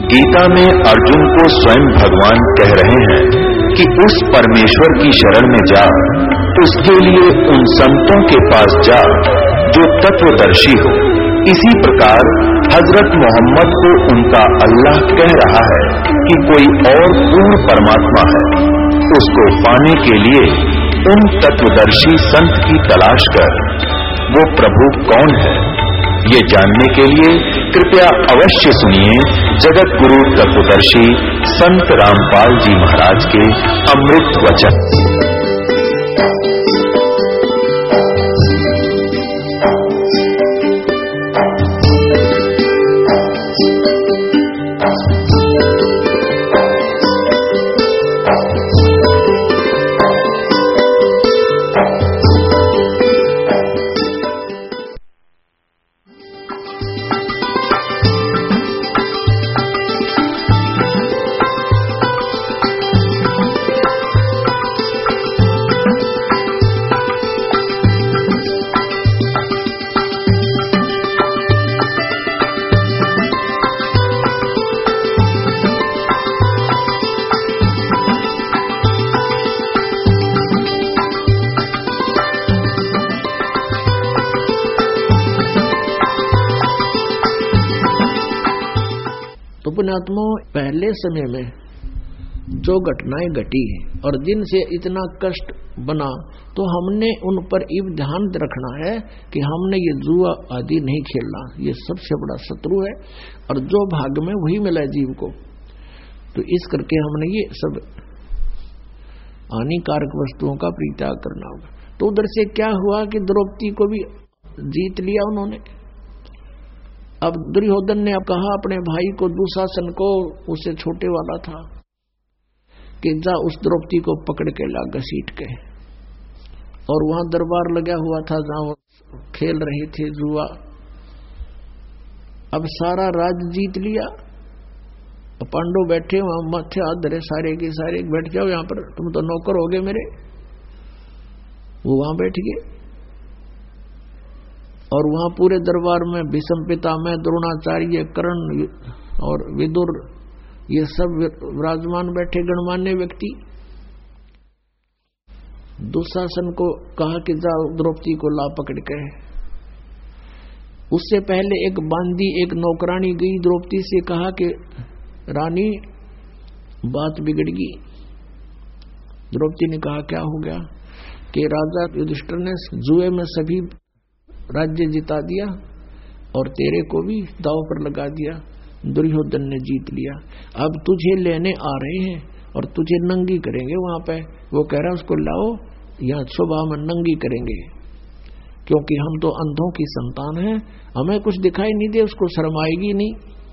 गीता में अर्जुन को स्वयं भगवान कह रहे हैं कि उस परमेश्वर की शरण में जा, उसके लिए उन संतों के पास जा जो तत्वदर्शी हो। इसी प्रकार हजरत मोहम्मद को उनका अल्लाह कह रहा है कि कोई और पूर्ण परमात्मा है, उसको पाने के लिए उन तत्वदर्शी संत की तलाश कर। वो प्रभु कौन है, ये जानने के लिए कृपया अवश्य सुनिए जगत गुरु तत्वदर्शी संत रामपाल जी महाराज के अमृत वचन। पुण्यात्माओं, पहले समय में जो घटनाएं घटी और जिनसे इतना कष्ट बना, तो हमने उन पर इब ध्यान रखना है कि हमने ये जुआ आदि नहीं खेलना। ये सबसे बड़ा शत्रु है और जो भाग में वही मिला जीव को। तो इस करके हमने ये सब हानिकारक वस्तुओं का परित्याग करना होगा। तो उधर से क्या हुआ कि द्रौपदी को भी जीत लिया उन्होंने। अब दुर्योधन ने कहा अपने भाई को, दुशासन को, उससे छोटे वाला था, कि जा उस द्रौपदी को पकड़ के ला घसीट के। और वहां दरबार लगा हुआ था जहां खेल रहे थे जुआ। अब सारा राज जीत लिया, पांडव बैठे वहां माथे हाथ धरे, सारे के सारे बैठ जाओ यहां पर, तुम तो नौकर हो गए मेरे। वो वहां बैठ गए और वहां पूरे दरबार में भीष्म पितामह, द्रोणाचार्य, कर्ण और विदुर, ये सब विराजमान बैठे गणमान्य व्यक्ति। दुशासन को कहा कि जाओ द्रौपदी को ला पकड़ के। उससे पहले एक बांदी, एक नौकरानी गई द्रौपदी से, कहा कि रानी बात बिगड़ गई। द्रौपदी ने कहा क्या हो गया? कि राजा युधिष्ठिर ने जुए में सभी राज्य जिता दिया और तेरे को भी दांव पर लगा दिया, दुर्योधन ने जीत लिया। अब तुझे लेने आ रहे हैं और तुझे नंगी करेंगे वहां पे। वो कह रहा उसको लाओ, यहाँ सुबह में नंगी करेंगे, क्योंकि हम तो अंधों की संतान हैं, हमें कुछ दिखाई नहीं दे, उसको शर्म आएगी नहीं।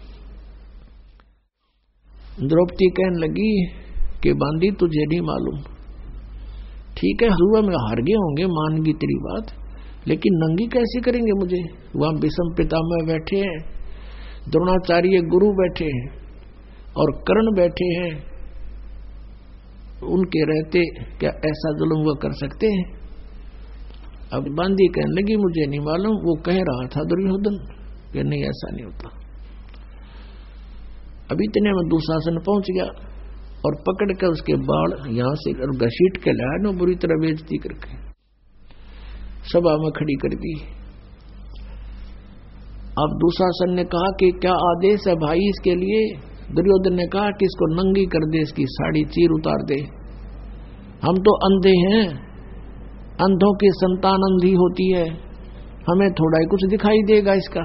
द्रौपदी कहने लगी कि बांदी तुझे नहीं मालूम, ठीक है जुआ में हार गए होंगे, मान गई तेरी बात, लेकिन नंगी कैसे करेंगे मुझे? वहां भीष्म पितामह बैठे हैं, द्रोणाचार्य गुरु बैठे हैं और कर्ण बैठे हैं, उनके रहते क्या ऐसा जुल्म वो कर सकते हैं? अब बांदी कहने लगी मुझे नहीं मालूम, वो कह रहा था दुर्योधन कि नहीं ऐसा नहीं होता। अब इतने में दुशासन पहुंच गया और पकड़ कर उसके बाल यहां से घसीट के लाया ना, बुरी तरह बेइज्जती करके सभा में खड़ी कर दी। अब दुशासन ने कहा कि क्या आदेश है भाई इसके लिए? दुर्योधन ने कहा कि इसको नंगी कर दे, इसकी साड़ी चीर उतार दे। हम तो अंधे हैं, अंधों की संतान अंधी होती है, हमें थोड़ा ही कुछ दिखाई देगा इसका।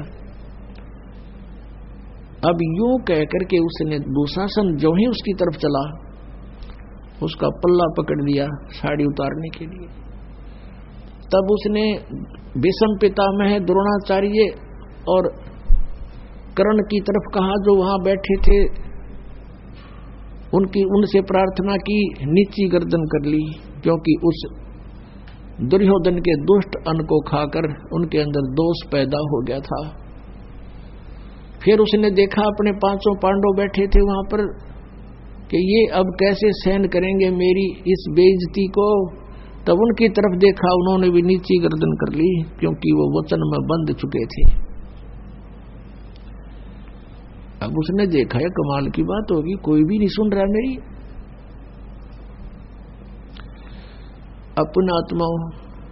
अब यूं कह करके उसने दुशासन जो ही उसकी तरफ चला, उसका पल्ला पकड़ लिया साड़ी उतारने के लिए। तब उसने भीष्म पितामह, द्रोणाचार्य और कर्ण की तरफ कहा जो वहां बैठे थे, उनसे प्रार्थना की, नीची गर्दन कर ली, क्योंकि उस दुर्योधन के दुष्ट अन्न को खाकर उनके अंदर दोष पैदा हो गया था। फिर उसने देखा अपने 500 पांडव बैठे थे वहां पर कि ये अब कैसे सहन करेंगे मेरी इस बेइज्जती को। तब उनकी तरफ देखा, उन्होंने भी नीची गर्दन कर ली, क्योंकि वो वचन में बंध चुके थे। अब उसने देखा है कमाल की बात होगी, कोई भी नहीं सुन रहा मेरी। अपन आत्माओं,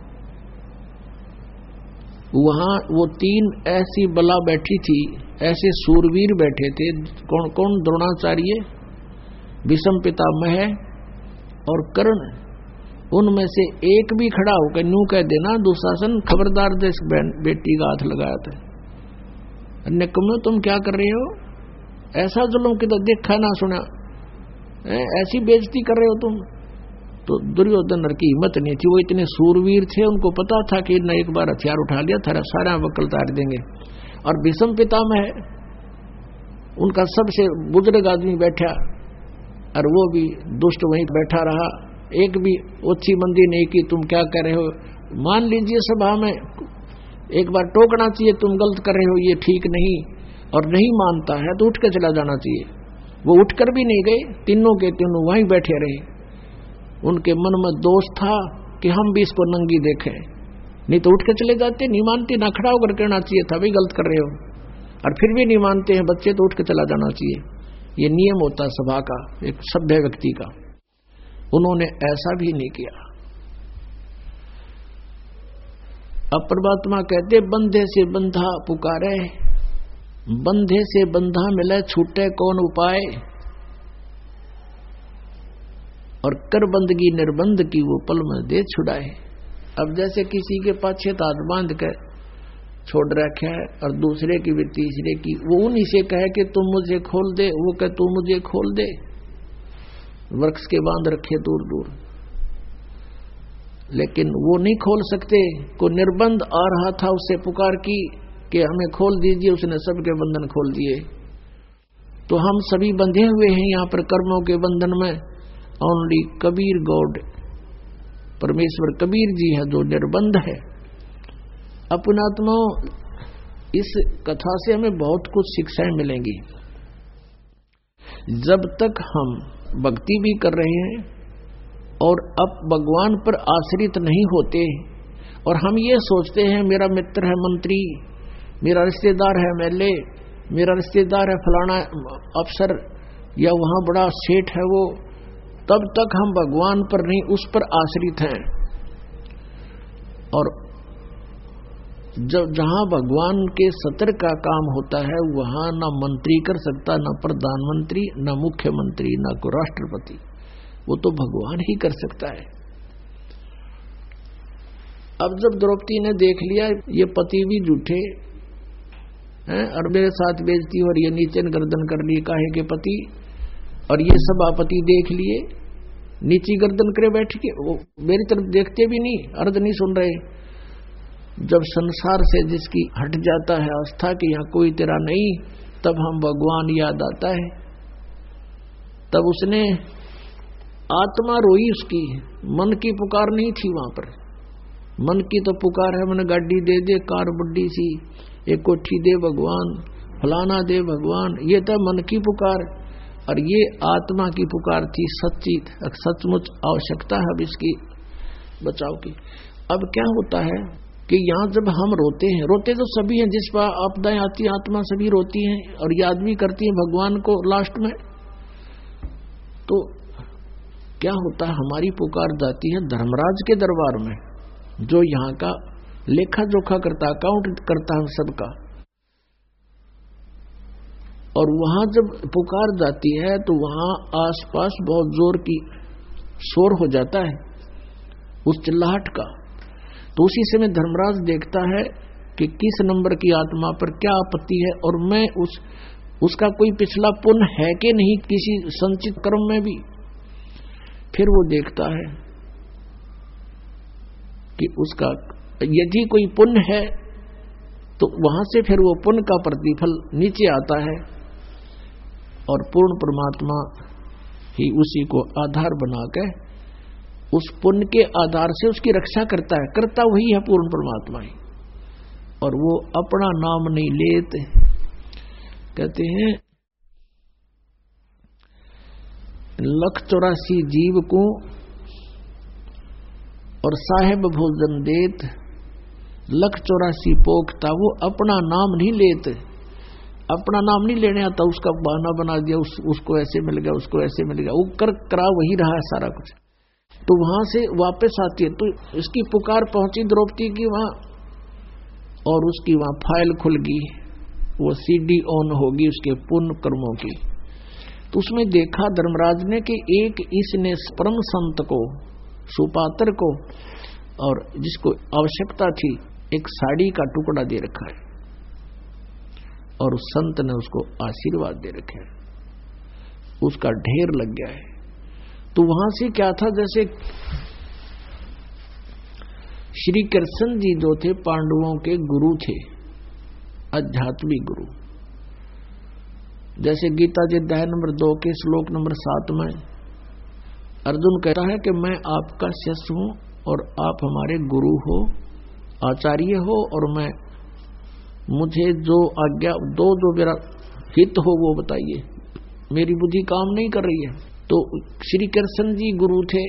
वहां वो 3 ऐसी बला बैठी थी, ऐसे सूरवीर बैठे थे। कौन कौन? द्रोणाचार्य, भीष्म पितामह और कर्ण। उनमें से एक भी खड़ा होकर न्यू कह देना, दुशासन खबरदार दे बेटी का हाथ लगाया था। अन्य कम तुम क्या कर रहे हो? ऐसा जुल्म की तो देखा ना सुना, ऐसी बेइज्जती कर रहे हो तुम। तो दुर्योधन की हिम्मत नहीं थी, वो इतने सूरवीर थे, उनको पता था कि न एक बार हथियार उठा लिया था सारा वकल तार देंगे। और भीष्म पितामह है, उनका सबसे बुजुर्ग आदमी बैठा, और वो भी दुष्ट वहीं बैठा रहा, एक भी ओछी मंदी नहीं की तुम क्या कर रहे हो। मान लीजिए सभा में एक बार टोकना चाहिए, तुम गलत कर रहे हो, ये ठीक नहीं, और नहीं मानता है तो उठ के चला जाना चाहिए। वो उठकर भी नहीं गए, तीनों के तीनों वहीं बैठे रहे। उनके मन में दोष था कि हम भी इसको नंगी देखें, नहीं तो उठ के चले जाते। नहीं मानते ना खड़ा होकर कहना चाहिए था भी गलत कर रहे हो, और फिर भी नहीं मानते हैं बच्चे तो उठ के चला जाना चाहिए। ये नियम होता है सभा का, एक सभ्य व्यक्ति का। उन्होंने ऐसा भी नहीं किया। अब परमात्मा कहते बंधे से बंधा पुकारे, बंधे से बंधा मिले छूटे कौन उपाय। और कर बंदगी निर्बंध की वो पल में दे छुड़ाए। अब जैसे किसी के पाछे ताज बांध कर छोड़ रखा है और दूसरे की भी तीसरे की, वो उन्हीं से कहे कि तुम मुझे खोल दे, वो कहे तू मुझे खोल दे। वृक्ष के बांध रखे दूर दूर, लेकिन वो नहीं खोल सकते। को निर्बंध आ रहा था, उससे पुकार की कि हमें खोल दीजिए, उसने सबके बंधन खोल दिए। तो हम सभी बंधे हुए हैं यहाँ पर कर्मों के बंधन में। ओनली कबीर गॉड, परमेश्वर कबीर जी है जो निर्बंध है। अपनात्माओं, इस कथा से हमें बहुत कुछ शिक्षाएं मिलेंगी। जब तक हम भक्ति भी कर रहे हैं और अब भगवान पर आश्रित नहीं होते, और हम ये सोचते हैं मेरा मित्र है मंत्री, मेरा रिश्तेदार है एमएलए, मेरा रिश्तेदार है फलाना अफसर, या वहां बड़ा सेठ है वो, तब तक हम भगवान पर नहीं, उस पर आश्रित हैं। और जब जहां भगवान के सत्र का काम होता है, वहां ना मंत्री कर सकता, ना प्रधानमंत्री, ना मुख्यमंत्री, ना कोई राष्ट्रपति, वो तो भगवान ही कर सकता है। अब जब द्रौपदी ने देख लिया ये पति भी झूठे हैं और मेरे साथ बेइज्जती, और ये नीचे गर्दन कर ली काहे के पति, और ये सभापति देख लिए नीची गर्दन करे बैठ के, वो मेरी तरफ देखते भी नहीं, अर्ध नहीं सुन रहे। जब संसार से जिसकी हट जाता है आस्था कि यहाँ कोई तेरा नहीं, तब हम भगवान याद आता है। तब उसने आत्मा रोई, उसकी मन की पुकार नहीं थी वहां पर। मन की तो पुकार है, मैंने गाड़ी दे दे, कार बड्डी सी, एक कोठी दे भगवान, फलाना दे भगवान, ये तो मन की पुकार। और ये आत्मा की पुकार थी, सच्ची सचमुच आवश्यकता है अब इसकी बचाव की। अब क्या होता है कि यहाँ जब हम रोते हैं, रोते तो सभी हैं, जिस पर आपदाएं आती है आत्मा सभी रोती हैं और याद भी करती हैं भगवान को लास्ट में। तो क्या होता है, हमारी पुकार जाती है धर्मराज के दरबार में, जो यहाँ का लेखा जोखा करता, अकाउंट करता है सबका। और वहां जब पुकार जाती है तो वहां आसपास बहुत जोर की शोर हो जाता है उस चिल्लाहट का। तो उसी समय धर्मराज देखता है कि किस नंबर की आत्मा पर क्या आपत्ति है, और मैं उसका कोई पिछला पुण्य है कि नहीं किसी संचित कर्म में भी। फिर वो देखता है कि उसका यदि कोई पुण्य है तो वहां से फिर वो पुण्य का प्रतिफल नीचे आता है, और पूर्ण परमात्मा ही उसी को आधार बनाकर उस पुण्य के आधार से उसकी रक्षा करता है। करता वही है पूर्ण परमात्मा ही, और वो अपना नाम नहीं लेते। कहते हैं 184 जीव को और साहेब भोजन देत, 184 पोखता, वो अपना नाम नहीं लेते। अपना नाम नहीं लेने आता, उसका बहाना बना दिया, उसको ऐसे मिल गया, उसको ऐसे मिल गया, वो करा वही रहा है सारा कुछ। तो वहां से वापस आती है, तो इसकी पुकार पहुंची द्रौपदी की वहां, और उसकी वहां फाइल खुल गई, वो सीडी ऑन होगी उसके पुण्य कर्मों की। तो उसमें देखा धर्मराज ने कि एक इसने परम संत को, सुपात्र को, और जिसको आवश्यकता थी, एक साड़ी का टुकड़ा दे रखा है, और उस संत ने उसको आशीर्वाद दे रखे हैं, उसका ढेर लग गया है। तो वहां से क्या था, जैसे श्री कृष्ण जी जो थे पांडवों के गुरु थे, आध्यात्मिक गुरु। जैसे गीता जी अध्याय नंबर 2 के श्लोक नंबर 7 में अर्जुन कहता है कि मैं आपका शिष्य हूं और आप हमारे गुरु हो, आचार्य हो, और मैं मुझे जो आज्ञा दो, जो मेरा हित हो वो बताइए, मेरी बुद्धि काम नहीं कर रही है। तो श्री कृष्ण जी गुरु थे,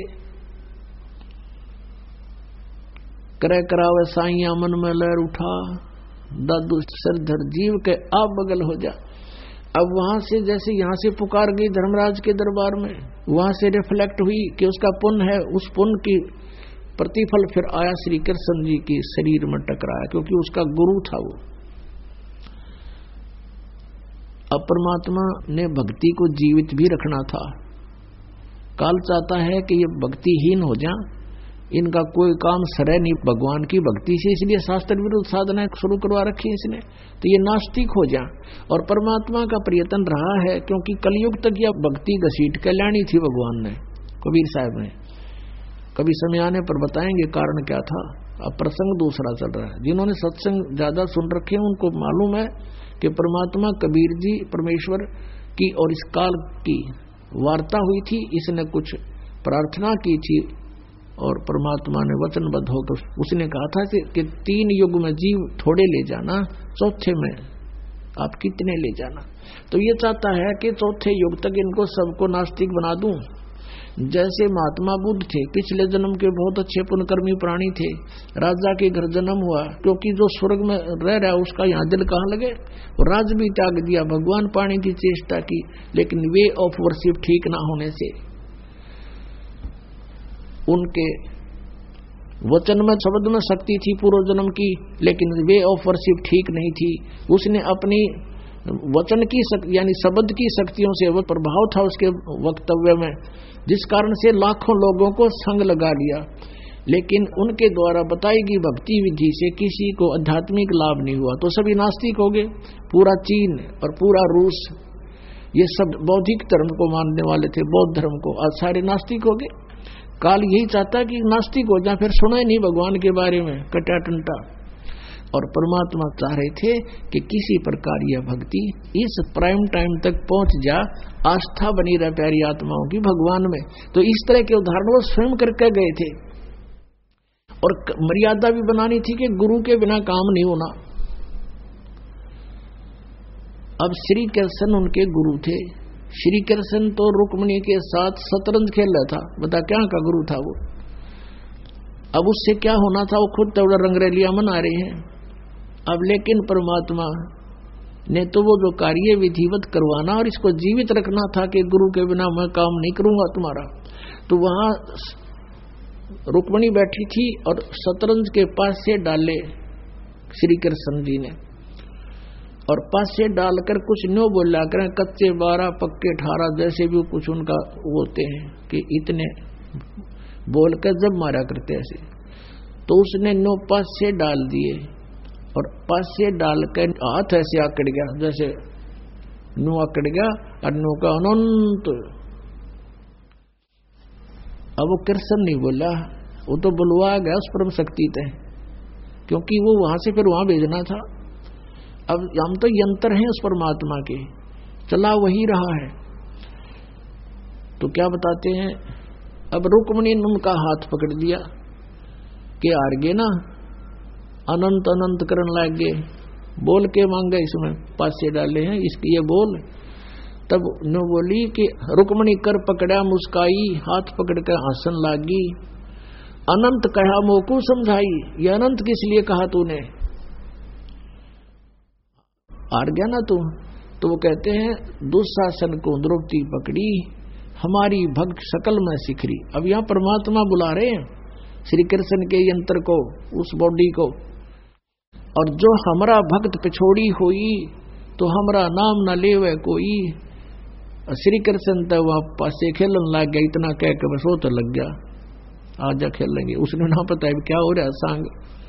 करे करावे साइया मन में लहर उठा, दादू सरधर जीव के आप बगल हो जा। अब वहां से जैसे यहां से पुकार गई धर्मराज के दरबार में, वहां से रिफ्लेक्ट हुई कि उसका पुण्य है, उस पुण्य की प्रतिफल फिर आया श्री कृष्ण जी के शरीर में टकराया, क्योंकि उसका गुरु था वो। अब परमात्मा ने भक्ति को जीवित भी रखना था। काल चाहता है कि ये भक्तिहीन हो जा, इनका कोई काम सरय नहीं भगवान की भक्ति से, इसलिए शास्त्र विरुद्ध साधना शुरू करवा रखी है इसने, तो ये नास्तिक हो जा। और परमात्मा का प्रयत्न रहा है, क्योंकि कलयुग तक यह भक्ति घसीट के लानी थी भगवान ने, कबीर साहब ने। कभी समय आने पर बताएंगे कारण क्या था। अब प्रसंग दूसरा चल रहा है। जिन्होंने सत्संग ज्यादा सुन रखे हैं उनको मालूम है कि परमात्मा कबीर जी परमेश्वर की और इस काल की वार्ता हुई थी, इसने कुछ प्रार्थना की थी और परमात्मा ने वचनबद्ध होकर उसने कहा था कि 3 युग में जीव थोड़े ले जाना, चौथे में आप कितने ले जाना। तो ये चाहता है कि चौथे युग तक इनको सबको नास्तिक बना दूं। जैसे महात्मा बुद्ध थे, पिछले जन्म के बहुत अच्छे पुण्यकर्मी प्राणी थे, राजा के घर जन्म हुआ, क्योंकि जो स्वर्ग में रह रहा है उसका यहाँ दिल कहाँ लगे, और राज भी त्याग दिया, भगवान पाने की चेष्टा की, लेकिन वे ऑफ वर्शिप ठीक ना होने से, उनके वचन में शब्द में शक्ति थी पूर्व जन्म की, लेकिन वे ऑफ वर्शिप ठीक नहीं थी। उसने अपनी वचन की यानी शब्द की शक्तियों से वो प्रभाव था उसके वक्तव्य में, जिस कारण से लाखों लोगों को संग लगा लिया, लेकिन उनके द्वारा बताई गई भक्ति विधि से किसी को आध्यात्मिक लाभ नहीं हुआ, तो सभी नास्तिक हो गए। पूरा चीन और पूरा रूस ये सब बौद्धिक धर्म को मानने वाले थे, बौद्ध धर्म को, आज सारे नास्तिक हो गए। काल यही चाहता कि नास्तिक हो जाए, फिर सुना ही नहीं भगवान के बारे में कटा टंटा। और परमात्मा चाह रहे थे कि किसी प्रकार यह भक्ति इस प्राइम टाइम तक पहुंच जा, आस्था बनी रहे प्यारी आत्माओं की भगवान में। तो इस तरह के उदाहरण वो स्वयं करके गए थे, और मर्यादा भी बनानी थी कि गुरु के बिना काम नहीं होना। अब श्री कृष्ण उनके गुरु थे। श्री कृष्ण तो रुक्मिणी के साथ शतरंज खेल रहा था, बता क्या का गुरु था वो। अब उससे क्या होना था, वो खुद थोड़ा रंगरेलिया मना रहे हैं। अब लेकिन परमात्मा ने तो वो जो कार्य विधिवत करवाना और इसको जीवित रखना था कि गुरु के बिना मैं काम नहीं करूंगा तुम्हारा। तो वहां रुक्मिणी बैठी थी और शतरंज के पास से डाले श्री कृष्ण जी ने, और पास से डालकर कुछ न्यो बोला करें, कच्चे 12 पक्के 18, जैसे भी कुछ उनका होते हैं कि इतने बोलकर जब मारा करते ऐसे। तो उसने नो पास से डाल दिए, और पास से डालकर हाथ ऐसे आकड़ गया, जैसे नो आकड़ गया और नो का अनंत। अब वो कृष्ण नहीं बोला, वो तो बुलवा गया उस परम शक्ति थे, क्योंकि वो वहां से फिर वहां भेजना था। अब हम तो यंत्र हैं उस परमात्मा के, चला वही रहा है। तो क्या बताते हैं, अब रुक्मिणी ने उनका हाथ पकड़ दिया कि हार गए ना, अनंत अनंत करने लग गए, बोल के मांगे इसमें पासे डाले हैं इसके ये बोल। तब नो बोली कि रुक्मिणी कर पकड़ा मुस्काई, हाथ पकड़ कर हंसन लागी, अनंत कहा मोकू समझाई। ये अनंत किस लिए कहा तूने, हार गया ना तू। तो वो कहते हैं दुशासन को द्रौपदी पकड़ी, हमारी भक्त सकल में सिखरी। अब यहाँ परमात्मा बुला रहे हैं श्री कृष्ण के यंत्र को, उस बॉडी को, और जो हमारा भक्त पिछोड़ी हुई तो हमारा नाम न लेवे कोई। श्री कृष्ण तो वहां पासे खेलन लग गया, इतना कह के बस वो तो लग गया, आजा खेलेंगे। उसने ना पता है क्या हो रहा सांग।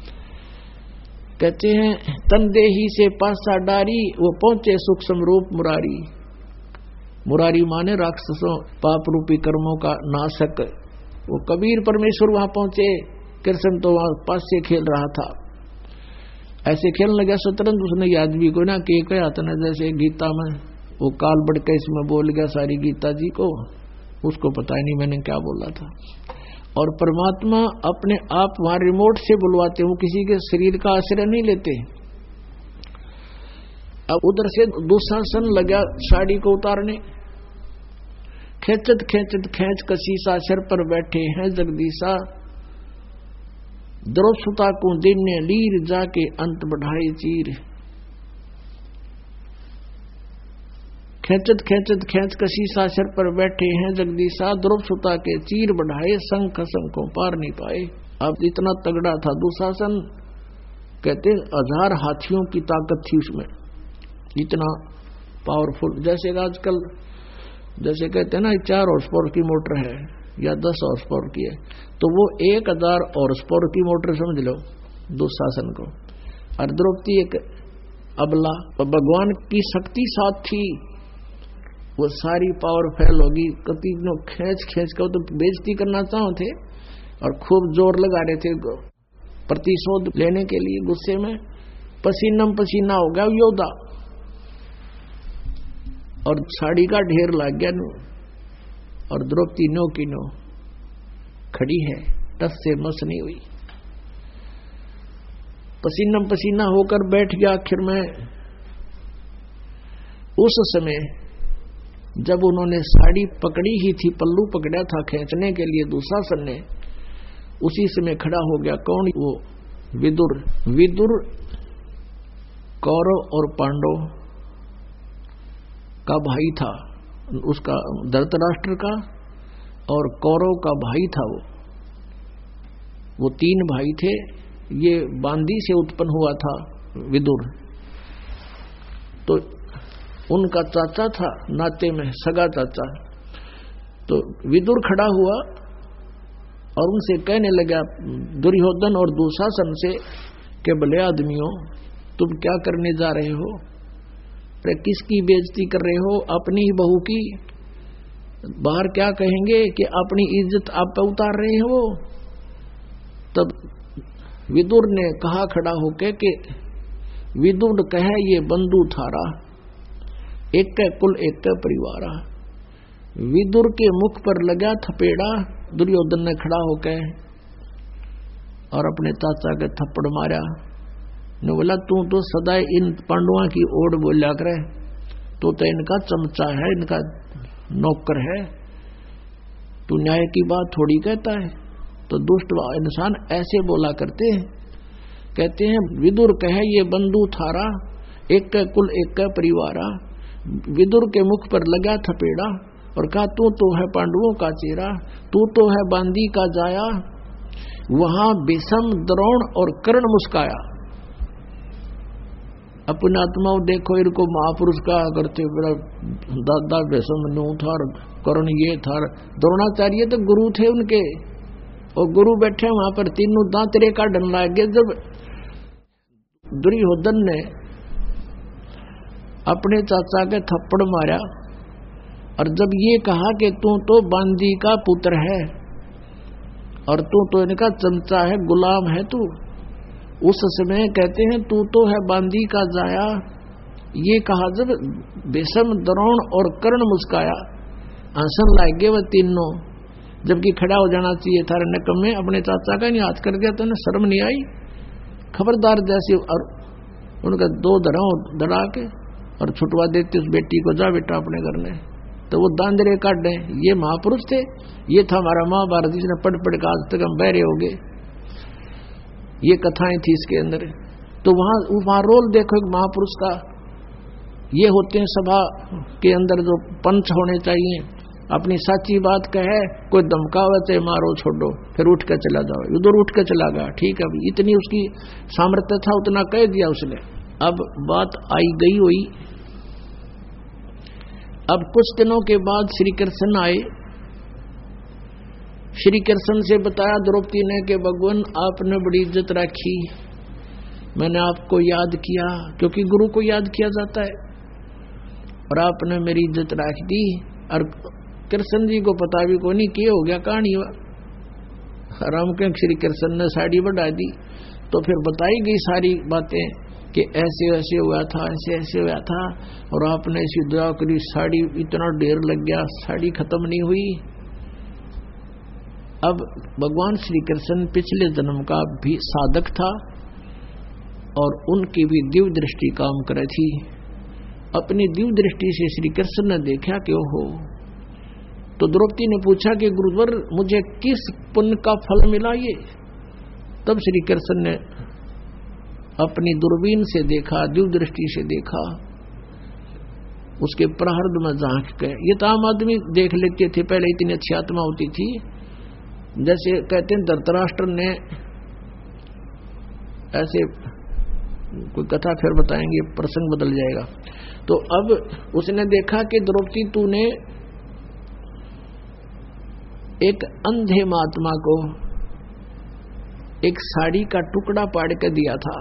कहते हैं तनदेही से पासा डारी, वो पहुंचे सूक्ष्म रूप मुरारी। मुरारी माने राक्षसों पाप रूपी कर्मों का नाशक। वो कबीर परमेश्वर वहां पहुंचे, कृष्ण तो वहां पास से खेल रहा था। ऐसे खेलने लगा शतरंज उसने याद भी को ना कि क्या था ना, जैसे गीता में वो काल बढ़ के इसमें बोल गया सारी गीता जी को, उसको पता ही नहीं मैंने क्या बोला था। और परमात्मा अपने आप वहां रिमोट से बुलवाते, वो किसी के शरीर का आश्रय नहीं लेते। अब उधर से दुशासन लगा साड़ी को उतारने, खेचत खेचत खेच कसीसा सिर पर बैठे हैं जगदीशा। द्रौपदी को दिन ने लीर जाके अंत बढ़ाए चीर। खेचत खेचत खेच कसीसा सिर पर बैठे हैं जगदीशा, द्रौपदी के चीर बढ़ाए शंख शंखों पार नहीं पाए। अब इतना तगड़ा था दुशासन, कहते 1000 हाथियों की ताकत थी उसमें, इतना पावरफुल। जैसे आजकल जैसे कहते हैं ना 4 हॉर्स पावर की मोटर है या 10 हॉर्स पावर की है, तो वो 1000 हॉर्स पावर की मोटर समझ लो दुशासन को। और द्रौपदी एक अबला, भगवान की शक्ति साथ थी, वो सारी पावर फैल होगी। कति खींच खींच कर तो बेइज्जती करना चाहते थे और खूब जोर लगा रहे थे प्रतिशोध लेने के लिए। गुस्से में पसीनम पसीना हो गया योद्धा, और साड़ी का ढेर लग गया नो। और द्रौपदी नो की नो खड़ी है, टस से मस नहीं हुई, पसीनम पसीना होकर बैठ गया आखिर में। उस समय जब उन्होंने साड़ी पकड़ी ही थी, पल्लू पकड़ा था खींचने के लिए दुशासन ने, उसी समय खड़ा हो गया कौन? वो विदुर। विदुर कौरव और पांडव का भाई था, उसका धृतराष्ट्र का और कौरव का भाई था। वो 3 भाई थे। ये बांदी से उत्पन्न हुआ था विदुर, तो उनका चाचा था नाते में, सगा चाचा। तो विदुर खड़ा हुआ और उनसे कहने लगा दुर्योधन और दुशासन से कि भले आदमियों तुम क्या करने जा रहे हो? अरे किसकी बेइज्जती कर रहे हो? अपनी ही बहू की। बाहर क्या कहेंगे कि अपनी इज्जत आप पे उतार रहे हो। तब विदुर ने कहा खड़ा होके कि विदुर कहे ये बंधु थारा, एक का कुल एक का परिवार। विदुर के मुख पर लगा थपेड़ा। दुर्योधन ने खड़ा होकर और अपने चाचा के थप्पड़ मारा। ने बोला तू तो सदा इन पांडवों की ओर बोला करे, तो इनका चमचा है, इनका नौकर है, तू न्याय की बात थोड़ी कहता है। तो दुष्ट इंसान ऐसे बोला करते हैं। कहते हैं विदुर कहे ये बंधु थारा, एक का कुल एक का परिवारा। विदुर के मुख पर लगा थपेड़ा और कहा तू तो है पांडवों का चेहरा, तू तो है बांदी का जाया। वहां भीष्म, द्रोण और कर्ण मुस्काया। अपने आत्मा देखो, इनको महापुरुष का करते दादा भीष्म नो था, कर्ण ये था, द्रोणाचार्य तो गुरु थे उनके, और गुरु बैठे वहां पर तीनों दांतरे का डन लग गए। जब दुर्योधन ने अपने चाचा के थप्पड़ मारा और जब ये कहा कि तू तो बांदी का पुत्र है और तू तो इनका चमचा है, गुलाम है तू, उस समय कहते हैं तू तो है बांदी का जाया। ये कहा जब भीष्म, द्रोण और कर्ण मुस्काया, हंसन लाग गए वह तीनों। जबकि खड़ा हो जाना चाहिए था, नकम्मे अपने चाचा का नहीं हाथ कर दिया, तो शर्म नहीं आई? खबरदार जैसे। और उनका 2 धड़ा के और छुटवा देते उस बेटी को, जा बेटा अपने घर में। तो वो दांजरे काट दें। ये महापुरुष थे। ये था हमारा महाभारत, जिसने पढ़ पढ़ के आज तक हम बहरे हो गए। ये कथाएं थी इसके अंदर। तो वहां रोल देखो एक महापुरुष का। ये होते हैं सभा के अंदर जो पंच होने चाहिए, अपनी सच्ची बात कहे, कोई धमकावे तो मारो छोड़ो, फिर उठ कर चला जाओ, उधर उठ कर चला गया, ठीक है, इतनी उसकी सामर्थ्य था, उतना कह दिया उसने। अब बात आई गई हुई। अब कुछ दिनों के बाद श्री कृष्ण आए। श्री कृष्ण से बताया द्रौपदी ने कि भगवान आपने बड़ी इज्जत रखी, मैंने आपको याद किया, क्योंकि गुरु को याद किया जाता है, और आपने मेरी इज्जत रख दी। और कृष्ण जी को पता भी को नहीं कि हो गया, कहानी राम के श्री कृष्ण ने साड़ी बढ़ा दी, तो फिर बताई गई सारी बातें कि ऐसे ऐसे हुआ था, ऐसे ऐसे हुआ था, और आपने ऐसी दुआ करी, साड़ी इतना ढेर लग गया, साड़ी खत्म नहीं हुई। अब भगवान श्री कृष्ण पिछले जन्म का भी साधक था और उनकी भी दिव्य दृष्टि काम करे थी। अपनी दिव्य दृष्टि से श्री कृष्ण ने देखा कि ओहो, तो द्रौपदी ने पूछा कि गुरुवर मुझे किस पुण्य का फल मिला ये? तब श्री कृष्ण ने अपनी दूरबीन से देखा, दिव्य दृष्टि से देखा, उसके प्रारब्ध में झांक के। ये तो आम आदमी देख लेते थे, पहले इतनी अच्छी आत्मा होती थी। जैसे कहते हैं धृतराष्ट्र ने ऐसे, कोई कथा फिर बताएंगे, प्रसंग बदल जाएगा। तो अब उसने देखा कि द्रौपदी तूने एक अंधे महात्मा को एक साड़ी का टुकड़ा पाड़ के दिया था,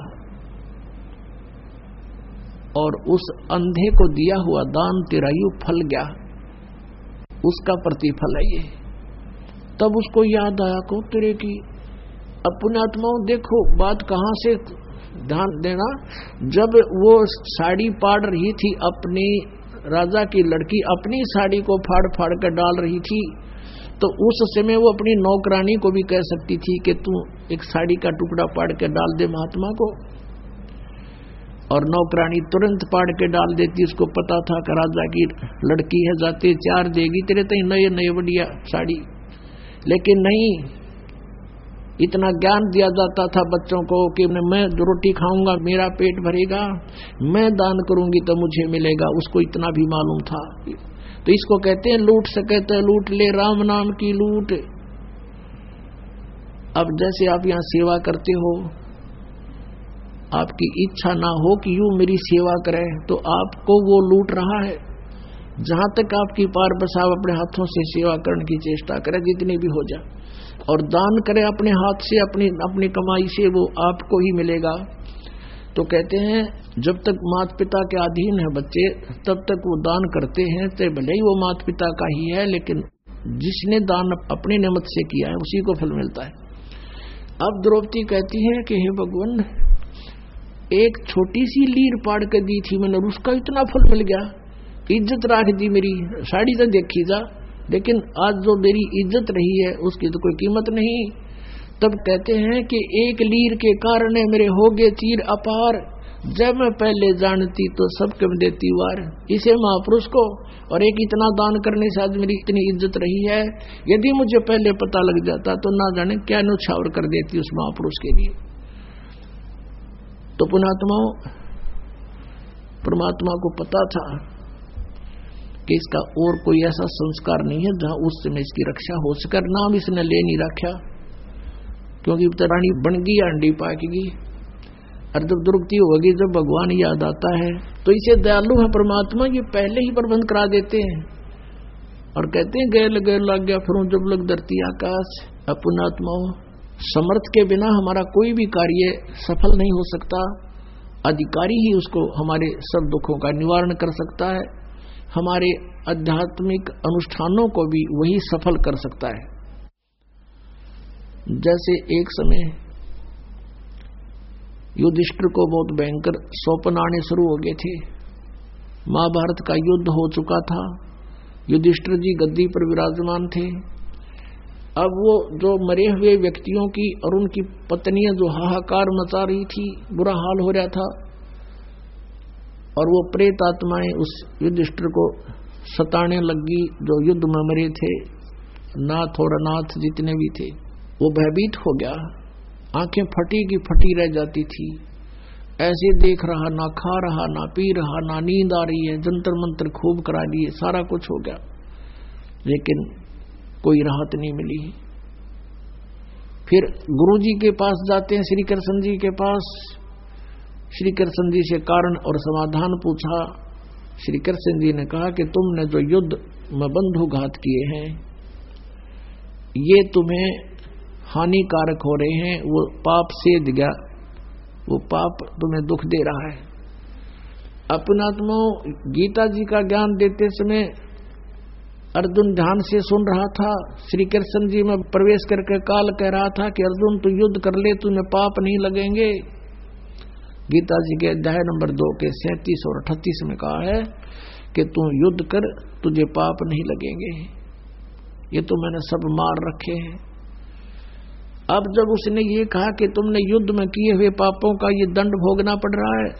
और उस अंधे को दिया हुआ दान तेरा यूं फल गया, उसका प्रतिफल है ये। तब उसको याद आया को तेरे की अपने आत्माओं, देखो बात कहां से ध्यान देना। जब वो साड़ी पाड़ रही थी, अपनी राजा की लड़की अपनी साड़ी को फाड़ फाड़ कर डाल रही थी, तो उस समय वो अपनी नौकरानी को भी कह सकती थी कि तू एक साड़ी का टुकड़ा पाड़ के डाल दे महात्मा को, और नौकरानी तुरंत पाड़ के डाल देती। उसको पता था कि राजा की लड़की है, जाते 4 देगी तेरे तई नए नए बढ़िया साड़ी। लेकिन नहीं, इतना ज्ञान दिया जाता था बच्चों को कि मैं रोटी खाऊंगा मेरा पेट भरेगा, मैं दान करूंगी तो मुझे मिलेगा, उसको इतना भी मालूम था। तो इसको कहते हैं लूट सके तो लूट ले, राम नाम की लूट। अब जैसे आप यहाँ सेवा करते हो, आपकी इच्छा ना हो कि यूं मेरी सेवा करे, तो आपको वो लूट रहा है। जहां तक आपकी पार बसाव, अपने हाथों से सेवा करने की चेष्टा करे, जितनी भी हो जाए, और दान करे अपने हाथ से, अपनी कमाई से, वो आपको ही मिलेगा। तो कहते हैं जब तक माता पिता के अधीन है बच्चे, तब तक वो दान करते हैं, तो भले ही वो माता पिता का ही है, लेकिन जिसने दान अपनी नियमत से किया है उसी को फल मिलता है। अब द्रौपदी कहती है कि हे भगवान, एक छोटी सी लीर पाड़ के दी थी मैंने, उसका इतना फल मिल गया, इज्जत राख दी मेरी, साड़ी तो देखी जा, लेकिन आज जो मेरी इज्जत रही है उसकी तो कोई कीमत नहीं। तब कहते हैं कि एक लीर के कारण मेरे हो गए तीर अपार, जब मैं पहले जानती तो सबके में देती वार। इसे महापुरुष को, और एक इतना दान करने से आज मेरी इतनी इज्जत रही है, यदि मुझे पहले पता लग जाता तो ना जाने क्या न्यौछावर कर देती उस महापुरुष के लिए। तो पुणात्माओं, परमात्मा को पता था कि इसका और कोई ऐसा संस्कार नहीं है जहां उस समय इसकी रक्षा हो सके। नाम इसने ले नहीं रखा, क्योंकि रानी बन गई, अंडी पाकेगी, और जब दुर्गति होगी, जब भगवान याद आता है तो इसे दयालु है परमात्मा, ये पहले ही प्रबंध करा देते हैं और कहते हैं गैल गैल लग गया फिर जब लग धरती आकाश। पुणात्माओं, समर्थ के बिना हमारा कोई भी कार्य सफल नहीं हो सकता। अधिकारी ही उसको, हमारे सब दुखों का निवारण कर सकता है, हमारे आध्यात्मिक अनुष्ठानों को भी वही सफल कर सकता है। जैसे एक समय युधिष्ठिर को बहुत भयंकर स्वप्न आने शुरू हो गए थे। महाभारत का युद्ध हो चुका था, युधिष्ठिर जी गद्दी पर विराजमान थे। अब वो जो मरे हुए व्यक्तियों की और उनकी पत्नियां जो हाहाकार मचा रही थी, बुरा हाल हो रहा था, और वो प्रेत आत्माएं उस युधिष्ठिर को सताने लगी जो युद्ध में मरे थे, नाथ और अनाथ जितने भी थे। वो भयभीत हो गया, आंखें फटी की फटी रह जाती थी, ऐसे देख रहा, ना खा रहा, ना पी रहा, ना नींद आ रही है, जंतर मंतर खूब करा लिए, सारा कुछ हो गया, लेकिन कोई राहत नहीं मिली। फिर गुरुजी के पास जाते हैं, श्री कृष्ण जी के पास। श्री कृष्ण जी से कारण और समाधान पूछा। श्री कृष्ण जी ने कहा कि तुमने जो युद्ध में बंधुघात किए हैं, ये तुम्हें हानिकारक हो रहे हैं, वो पाप सेध गया, वो पाप तुम्हें दुख दे रहा है। अपनात्मा गीता जी का ज्ञान देते समय अर्जुन ध्यान से सुन रहा था। श्री कृष्ण जी में प्रवेश करके काल कह रहा था कि अर्जुन तू युद्ध कर ले, तुम्हें पाप नहीं लगेंगे। गीता जी के अध्याय नंबर 2 के 37 और 38 में कहा है कि तू युद्ध कर, तुझे पाप नहीं लगेंगे। ये तो मैंने सब मार रखे हैं। अब जब उसने ये कहा कि तुमने युद्ध में किए हुए पापों का ये दंड भोगना पड़ रहा है,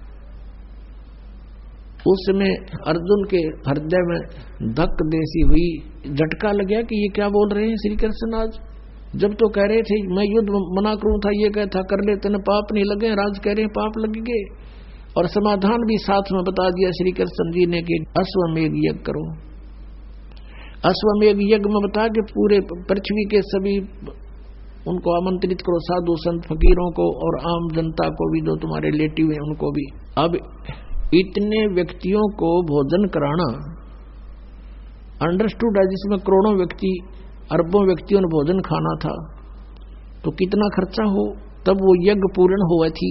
उसमें अर्जुन के हृदय में धक देसी हुई, झटका लग गया कि ये क्या बोल रहे हैं श्री कृष्ण। आज जब तो कह रहे थे मैं युद्ध मना करूं था, ये कहता कर ले तेने पाप नहीं लगे, राज कह रहे हैं पाप लगेंगे। और समाधान भी साथ में बता दिया श्री कृष्ण जी ने कि अश्वमेघ यज्ञ करो। अश्वमेघ यज्ञ में बता के पूरे पृथ्वी के सभी उनको आमंत्रित करो, साधु संत फकीरों को और आम जनता को भी, जो तुम्हारे रिलेटिव हैं उनको भी। अब इतने व्यक्तियों को भोजन कराना अंडरस्टूड है, जिसमें करोड़ों व्यक्ति, अरबों व्यक्तियों ने भोजन खाना था, तो कितना खर्चा हो, तब वो यज्ञ पूर्ण हुआ थी।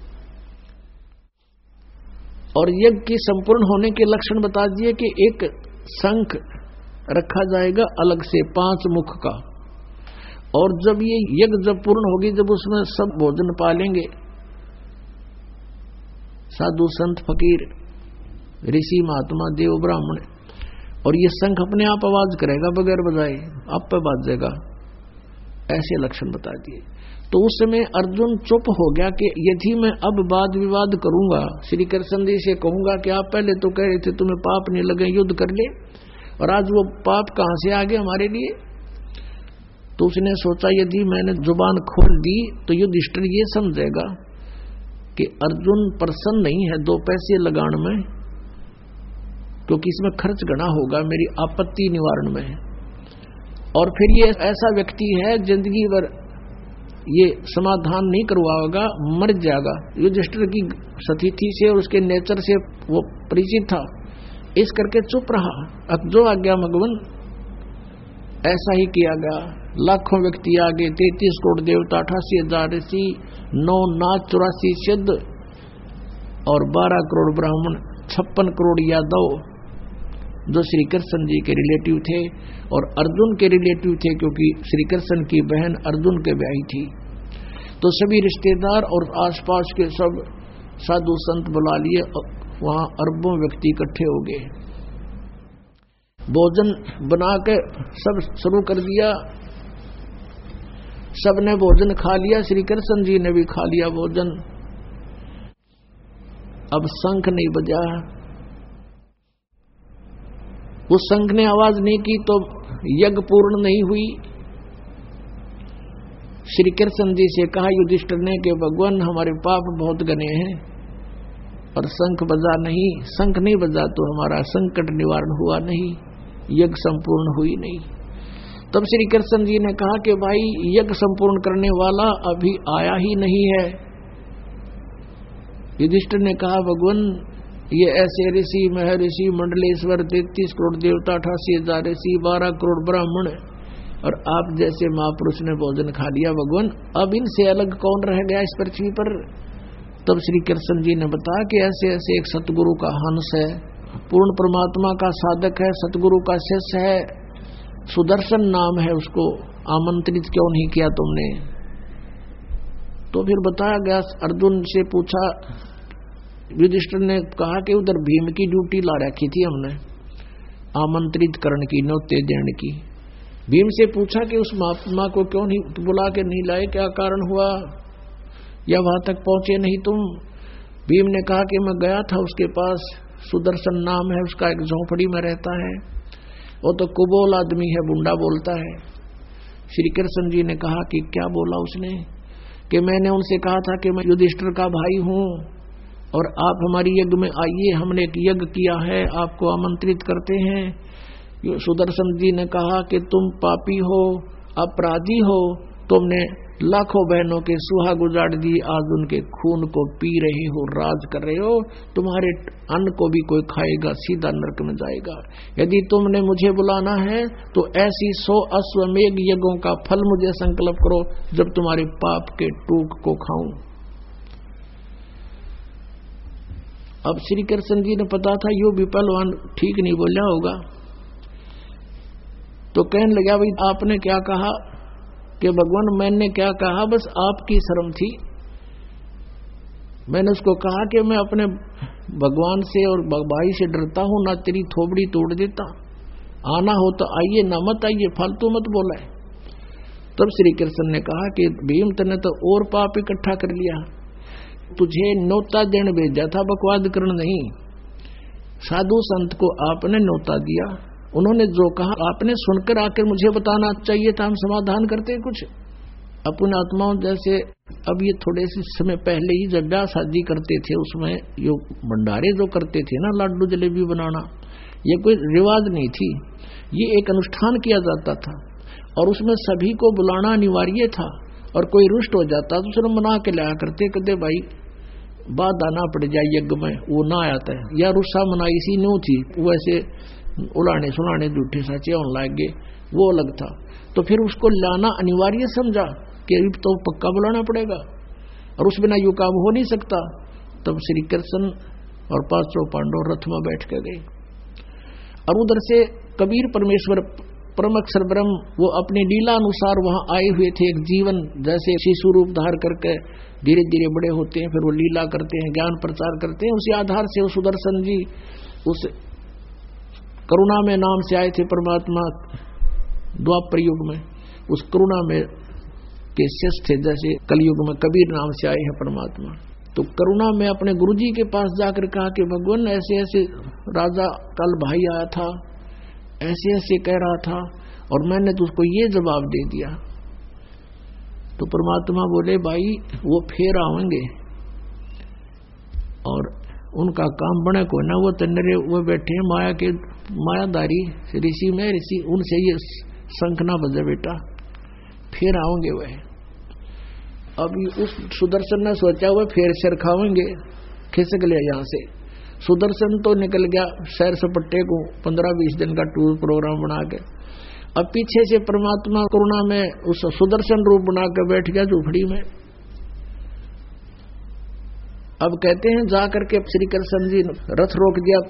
और यज्ञ के संपूर्ण होने के लक्षण बता दिए कि एक शंख रखा जाएगा अलग से 5 मुख का, और जब ये यज्ञ जब पूर्ण होगी, जब उसमें सब भोजन पालेंगे, साधु संत फकीर ऋषि महात्मा देव ब्राह्मण, और ये शंख अपने आप आवाज करेगा बगैर बजाए, आप पे बाजेगा, ऐसे लक्षण बता दिए। तो उस समय अर्जुन चुप हो गया कि यदि मैं अब वाद विवाद करूंगा, श्री कृष्ण जी से कहूंगा कि आप पहले तो कह रहे थे तुम्हें पाप नहीं लगे, युद्ध कर ले, और आज वो पाप कहां से आ गए हमारे लिए। तो उसने सोचा यदि मैंने जुबान खोल दी तो युधिष्ठिर ये समझेगा कि अर्जुन प्रसन्न नहीं है 2 पैसे लगाने में, क्योंकि इसमें खर्च गना होगा मेरी आपत्ति निवारण में, और फिर ये ऐसा व्यक्ति है जिंदगी भर ये समाधान नहीं करवाएगा, मर जाएगा। युधिष्ठिर की स्थिति से और उसके नेचर से वो परिचित था, इस करके चुप रहा। अब जो आ गया भगवान, ऐसा ही किया गया। लाखों व्यक्ति आ गए, 33 करोड़ देवता, 88,000 ऋषि, 9 नाग, 84 सिद्ध और 12 करोड़ ब्राह्मण, 56 करोड़ यादव, जो श्री कृष्ण जी के रिलेटिव थे और अर्जुन के रिलेटिव थे, क्योंकि श्री कृष्ण की बहन अर्जुन के ब्याही थी। तो सभी रिश्तेदार और आसपास के सब साधु संत बुला लिए, वहां अरबों व्यक्ति इकट्ठे हो गए। भोजन बना के सब शुरू कर दिया, सबने भोजन खा लिया, श्री कृष्ण जी ने भी खा लिया भोजन। अब शंख नहीं बजा, उस शंख ने आवाज नहीं की तो यज्ञ पूर्ण नहीं हुई। श्री कृष्ण जी से कहा युधिष्ठिर ने कि भगवान हमारे पाप बहुत घने हैं और शंख बजा नहीं, शंख नहीं बजा तो हमारा संकट निवारण हुआ नहीं, यज्ञ संपूर्ण हुई नहीं। तब श्री कृष्ण जी ने कहा कि भाई यज्ञ संपूर्ण करने वाला अभी आया ही नहीं है। युधिष्ठिर ने कहा भगवान ये ऐसे ऋषि, महर्षि, मंडलेश्वर, 33 करोड़ देवता, 88,000 ऋषि, 12 करोड़ ब्राह्मण और आप जैसे महापुरुष ने भोजन खा लिया भगवान, अब इनसे अलग कौन रह गया इस पृथ्वी पर। तब श्री कृष्ण जी ने बताया कि ऐसे ऐसे एक सतगुरु का हंस है, पूर्ण परमात्मा का साधक है, सतगुरु का शिष्य है, सुदर्शन नाम है, उसको आमंत्रित क्यों नहीं किया तुमने। तो फिर बताया गया, अर्जुन से पूछा, युधिष्ठिर ने कहा कि उधर भीम की ड्यूटी ला रखी थी हमने, आमंत्रित करने की, न्योते देने की। भीम से पूछा कि उस महात्मा को क्यों नहीं बुला के नहीं लाए, क्या कारण हुआ, या वहां तक पहुंचे नहीं तुम। भीम ने कहा कि मैं गया था उसके पास, सुदर्शन नाम है उसका, एक झोंपड़ी में रहता है, वो तो कुबोल आदमी है, बुंडा बोलता है। श्री कृष्ण जी ने कहा कि क्या बोला उसने, कि मैंने उनसे कहा था कि मैं युधिष्ठिर का भाई हूं और आप हमारी यज्ञ में आइए, हमने एक यज्ञ किया है, आपको आमंत्रित करते हैं। सुदर्शन जी ने कहा कि तुम पापी हो, अपराधी हो, तुमने लाखों बहनों के सुहाग उजाड़ दी, आज उनके खून को पी रहे हो, राज कर रहे हो, तुम्हारे अन्न को भी कोई खाएगा, सीधा नरक में जाएगा। यदि तुमने मुझे बुलाना है तो ऐसी 100 अश्वमेघ यज्ञों का फल मुझे संकल्प करो, जब तुम्हारे पाप के टूक को खाऊं। अब श्री कृष्ण जी ने पता था यो भी पहलवान ठीक नहीं बोला होगा, तो कहने लगा भाई आपने क्या कहा? कि भगवान मैंने क्या कहा, बस आपकी शर्म थी। मैंने उसको कहा कि मैं अपने भगवान से और भाई से डरता हूं, ना तेरी थोबड़ी तोड़ देता, आना हो तो आइए, ना मत आइए, फालतू मत बोला है। तब श्री कृष्ण ने कहा कि भीम तने तो और पाप इकट्ठा कर लिया, तुझे न्योता देने भेजा था, बकवाद करना नहीं। साधु संत को आपने न्योता दिया, उन्होंने जो कहा आपने सुनकर आकर मुझे बताना चाहिए था, हम समाधान करते कुछ अपने आत्माओं जैसे। अब ये थोड़े से समय पहले ही जब ब्याह शादी करते थे, उसमें यो भंडारे जो करते थे ना, लाडू जलेबी बनाना, ये कोई रिवाज नहीं थी, ये एक अनुष्ठान किया जाता था और उसमें सभी को बुलाना अनिवार्य था। और कोई रुष्ट हो जाता तो उसने मना के लाया करते, कहते भाई बाधा ना पड़ जाए यज्ञ में, वो ना आता है, या रुस्सा मनाई सी न्यू थी, वैसे उलाने सुलाने झूठे साचे होने लग गए, वो अलग था। तो फिर उसको लाना अनिवार्य समझा कि अब तो पक्का बुलाना पड़ेगा और उस बिना यू काम हो नहीं सकता। तब श्री कृष्ण और 500 पांडव रथ में बैठ के गए और उधर से कबीर परमेश्वर परम अक्षर ब्रह्म वो अपनी लीला अनुसार वहां आए हुए थे। एक जीवन जैसे शिशु रूप धार करके धीरे धीरे बड़े होते हैं, फिर वो लीला करते हैं, ज्ञान प्रचार करते हैं। उसी आधार से वो सुदर्शन जी उस करुणा में नाम से आए थे परमात्मा द्वापर युग में, उस करुणा में के शिष्य थे, जैसे कलयुग में कबीर नाम से आए हैं परमात्मा। तो करुणा में अपने गुरुजी के पास जाकर कहा कि भगवान ऐसे ऐसे राजा कल भाई आया था, ऐसे ऐसे कह रहा था और मैंने तो उसको ये जवाब दे दिया। तो परमात्मा बोले भाई वो फिर आएंगे और उनका काम बने को ना, वो तन्नरे वो बैठे हैं माया के मायादारी ऋषि में ऋषि, उनसे ये शंख ना बजा बेटा, फिर आओगे वह। अब उस सुदर्शन ने सोचा हुआ फिर सिर खाओगे, खिसक लिया यहाँ से। सुदर्शन तो निकल गया सैर सपट्टे को 15-20 दिन का टूर प्रोग्राम बना के। अब पीछे से परमात्मा करुणा में उस सुदर्शन रूप बना के बैठ गया झूपड़ी में। अब कहते हैं जाकर के श्री कृष्ण जी रथ रोक दिया